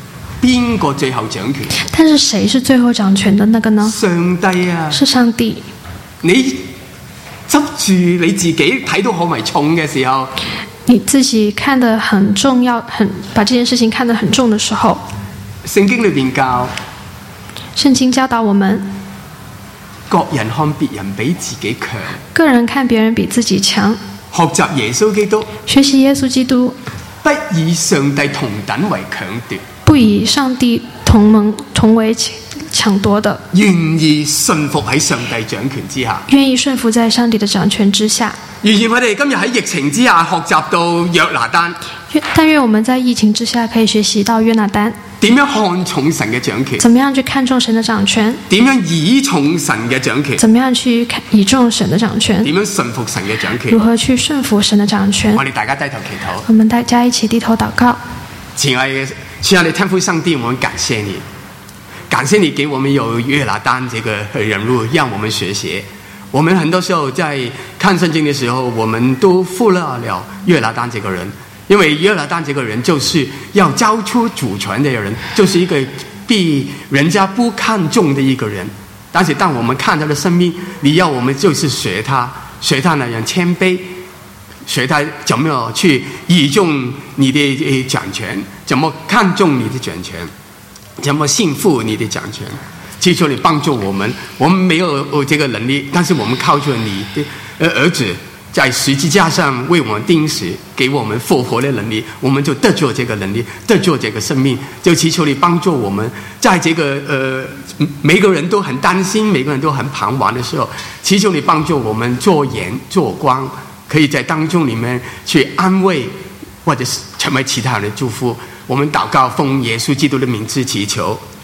Speaker 1: 邊個最後掌權？
Speaker 2: 但是誰是最後掌權的那個呢？
Speaker 1: 上帝啊！
Speaker 2: 是上帝。
Speaker 1: 你執住你自己睇到好為重嘅時候，
Speaker 2: 你自己看得很重要，很把這件事情看得很重的時候，
Speaker 1: 聖經裏邊教，
Speaker 2: 聖經教導我們，
Speaker 1: 各人看別人比自己強，
Speaker 2: 個人看別人比自己強，
Speaker 1: 學習耶穌基督，
Speaker 2: 學習耶穌基督，
Speaker 1: 不以上帝同等為強奪，
Speaker 2: 不以上帝同盟同為搶奪的，
Speaker 1: 願意順服喺上帝掌權之下，
Speaker 2: 願意順服在上帝的掌權之下。
Speaker 1: 願意我哋今日喺疫情之下學習到約拿單，
Speaker 2: 但願我們在疫情之下可以學習到約拿單，
Speaker 1: 點樣看重神嘅掌權？
Speaker 2: 怎麼樣去看重神的掌權？
Speaker 1: 點樣倚重神嘅掌權？
Speaker 2: 怎麼樣去倚重神的掌權？
Speaker 1: 點樣順服神嘅掌權？
Speaker 2: 如何去順服神的掌權？
Speaker 1: 我哋大家低頭祈禱。
Speaker 2: 我們大家一起低頭禱告。
Speaker 1: 親愛的，親愛的天父上帝，我們感謝你，感謝你給我們有約拿單這個人物，讓我們學習。我們很多時候在看聖經的時候，我們都忽略了約拿單這個人，因為約拿單這個人就是要交出主權的人，就是一個被人家不看重的一個人。但是當我們看他的生命，你要我們就是學他，學他那樣謙卑，學他怎麼去倚重你的掌權，怎麼看重你的掌權，怎麼信服你的掌權。祈求你幫助我們，我們沒有這個能力，但是我們靠着你的兒子在十字架上為我們釘死，給我們復活的能力，我們就得着這個能力，得着這個生命。就祈求你幫助我們，在這個呃每個人都很擔心，每個人都很彷徨的時候，祈求你幫助我們做鹽做光，可以在當中裡面去安慰或者是成為其他人的祝福。我們禱告奉耶穌基督的名字祈求。